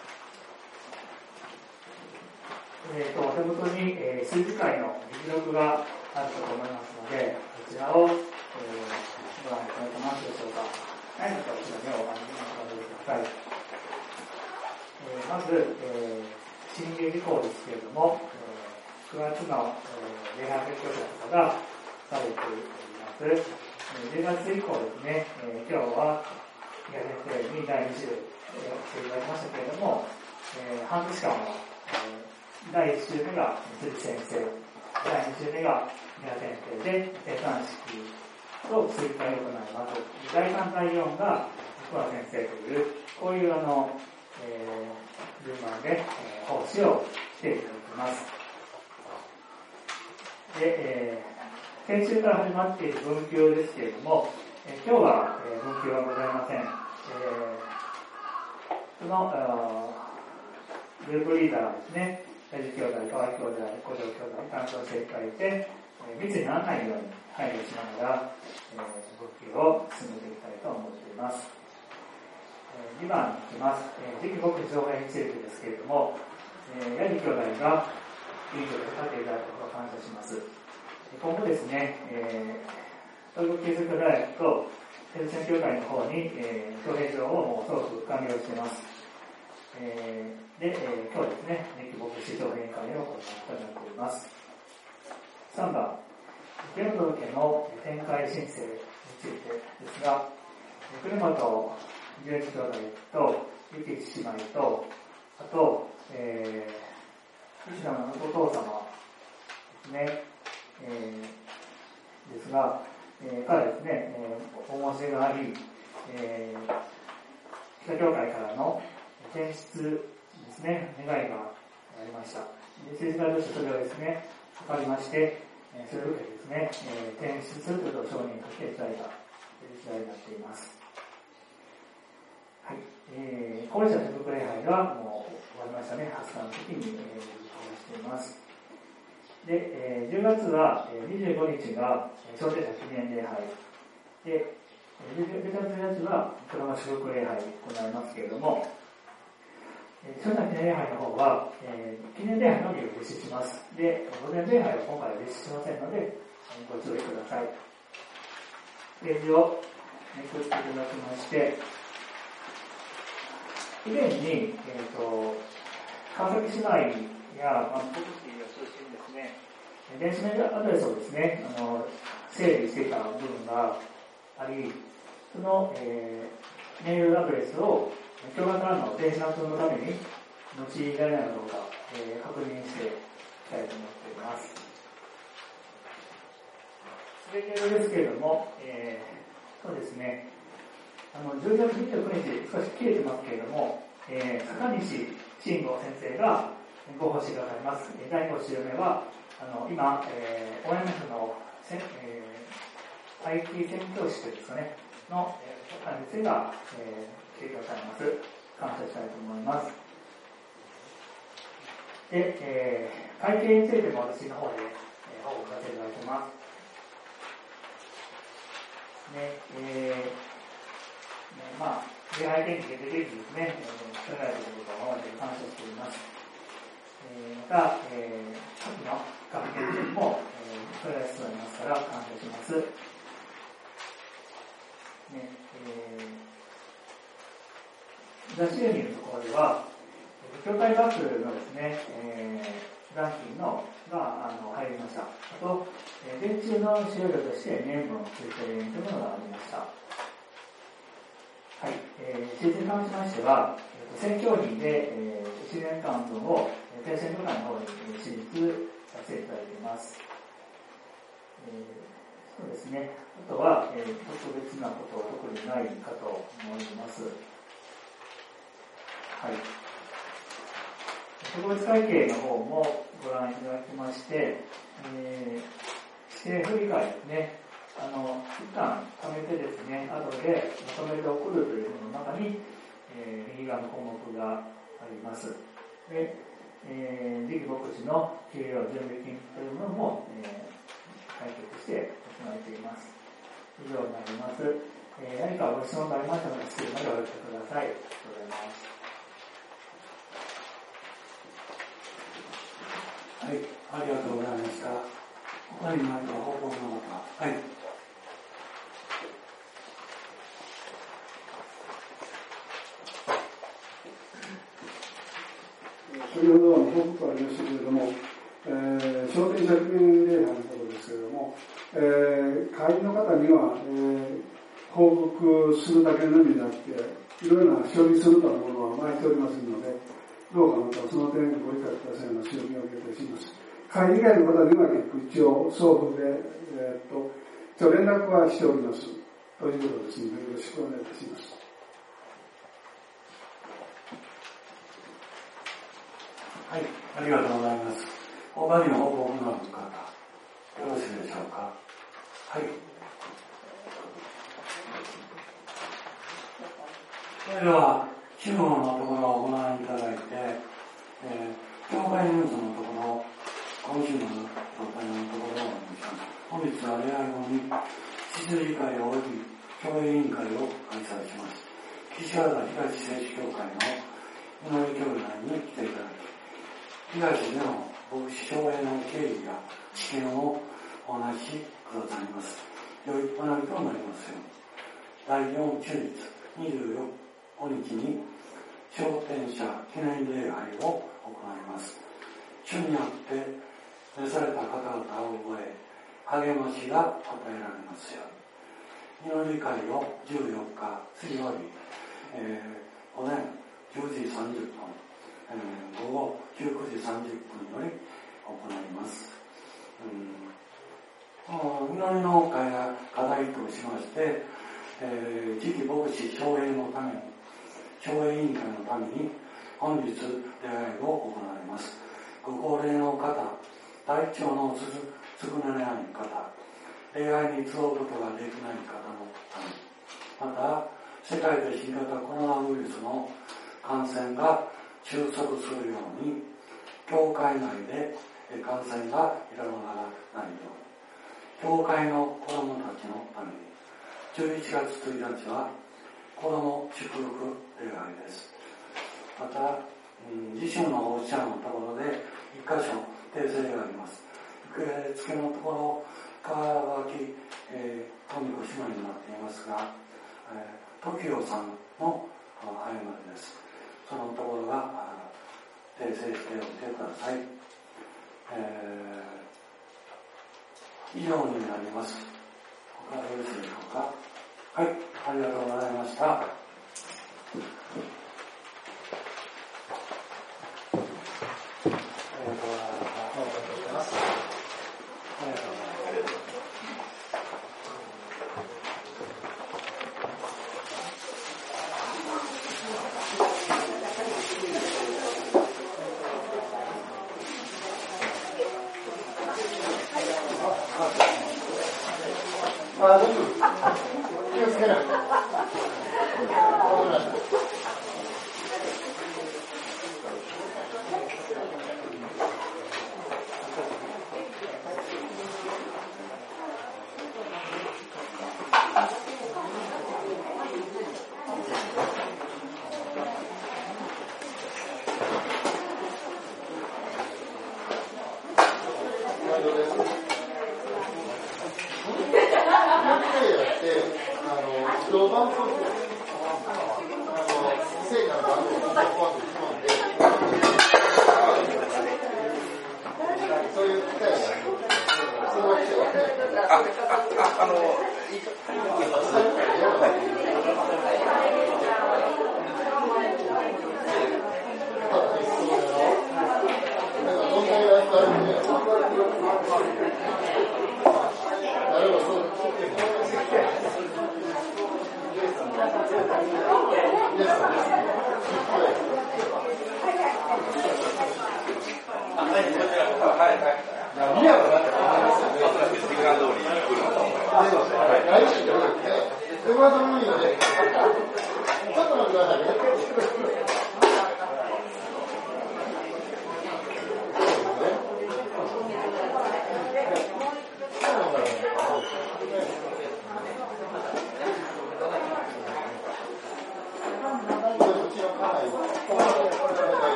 えーと、お手元に、えー、数字会の議事録があるかと思いますので、こちらを、えー、ご覧いただけますでしょうか。ないのでこちらにお話しください。えー、まず、えー新入事項ですけれども、くがつの礼拝説教者とかがされています。じゅうがつ以降ですね、今日は比嘉先生にだいに週していただきましたけれども、半年間はだいいち週目が辻先生、だいに週目が比嘉先生で生産式と追加を行います。だいさんだいよんが福和先生という、こういうあの、えー順番で、えー、奉仕をしていただきます。で、えー、先週から始まっている分給ですけれども、えー、今日は、えー、分給はございません。えー、そのグループリーダーはですね、大樹兄弟、河合兄弟、小城兄弟に担当していただいて、えー、密にならないように配慮しながら、えー、分給を進めていきたいと思っています。 にばんに行きます。次期牧師条例についてですけれども、ヤギ兄弟が臨場で立っていただくことを感謝します。今後ですね、東国キリスト教大学とヘルセン教会の方に、えー、招聘状をもう早期完了しています。えー、で、えー、今日ですね、日記牧師招聘会を行うことになっています。さんばん、原届の展開申請についてですが、栗本純一兄弟と、ゆきち姉妹と、あと、えー、石田のお父様ですね、えー、ですが、えー、からですね、えー、お申し出があり、えー、北教会からの転出ですね、願いがありました。政治家としてそれをですね、かかりまして、えー、それを受けてですね、えー、転出するということを承認させていただいたという次第になっています。はい。えー、高齢者祝福礼拝がもう終わりましたね、はつかの時に、えー、実行しています。で、えー、じゅうがつはにじゅうごにちが商店者記念礼拝で、じゅうがつじゅうはちにちは子ども祝福礼拝を行いますけれども、商店者記念礼拝の方は、えー、記念礼拝のみを実施します。で、午前礼拝は今回は実施しませんので、ご注意ください。ページをめくっていただきまして、以前に、えっと、川崎市内や、まあ、国市を中心にですね、電子メールアドレスをですね、あの、整理していた部分があり、その、えー、メールアドレスを、教会からの電子ナンプのために用いられないかどうか、えー、確認していきたいと思っています。それでですけれども、えー、そうですね、あの、じゅういちがつにじゅうくにち、少し切れてますけれども、えー、坂西慎吾先生がご奉仕くださいます。だいご週目は、あの、今、えー、オーエムエフ の、えー、アイティー 宣教師ですかね、の、えー、先生が、えー、提供されます。感謝したいと思います。で、えー、会計についても私の方で、えー、報告させていただきます。ね、えー、ね、まあ、礼拝天気でできるんですね、えー、それらということを思って感謝しています。えー、また、えー、初期の関係にも、えー、それら必要になりますから感謝します。ね、えー、雑誌入のところでは、教会バスのですね、えー、ランキングのがあの入りました。あと、えー、電柱の使用量として年分修正というものがありました。はい、えー、施設に関しましては、選挙人で、えー、いちねんかんぶんを定選挙会の方に支出させていただいています。えー、そうですね。あとは、えー、特別なことは特にないかと思います。はい。特別会計の方もご覧いただきまして、えー、指定振り替えですね。あの、一旦貯めてですね、後でまとめて送るというものの中に、えー、右側の項目があります。で、えー、次期牧師の給料準備金というものも、えー、解決して行われています。以上になります。えー、何かご質問がありましたら、質問までお寄せください。ありがとうございます。 はい、ありがとうございました。他に何か報告の方。はい。 先ほどは報告ありましたけれども、えー、商店者記念礼拝のことですけれども、えー、会員の方には、えー、報告するだけのみであって、いろいろな処理するというものは巻いておりませんので、どうかまたその点ご理解くださいのようにお願いいたします。会員以外の方には結構一応送付で、えー、っと、一応連絡はしておりますということですので、よろしくお願いいたします。 はい、ありがとうございます。他にも報告のある方、よろしいでしょうか。はい。それでは、主語のところをご覧いただいて、えー、教会ニュースのところ、今週の教会のところをお願いします。本日は礼拝後に、秩序理会及び教会委員会を開催します。 岸和田東聖子教会の祈り教団に来ていただき、東での牧師奨励の経緯や知見をお話しくださいます。良い学びとなりますように。だいよん中日にじゅうごにちに昇天者記念礼拝を行います。主にあって召された方々を覚え、励ましが与えられますように。祈り会をじゅうよっか水曜日、えー、午前じゅうじさんじゅっぷん、えー、午後じゅうくじさんじゅっぷんより行います。うん祈りの会が課題としまして、えー、次期牧師奨励のために、奨励委員会のために本日礼拝を行われます。ご高齢の方、体調のつぐなれない方、礼拝に集うことができない方のために、また世界で新型コロナウイルスの感染が収束するように、教会内で感染が広がらないように、教会の子供たちのために、じゅういちがつついたちは子供祝福礼拝です。また、うん、自主のおっしゃるのところで一箇所訂正があります。受付のところ、川脇、えー、富子姉妹になっていますが、えー、時代さんの誤りです。そのところが訂正しておいてください。えー以上になります。他よろしいでしょうか。はい、ありがとうございました。 あ、どうぞ。気をつけない。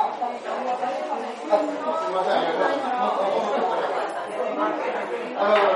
あの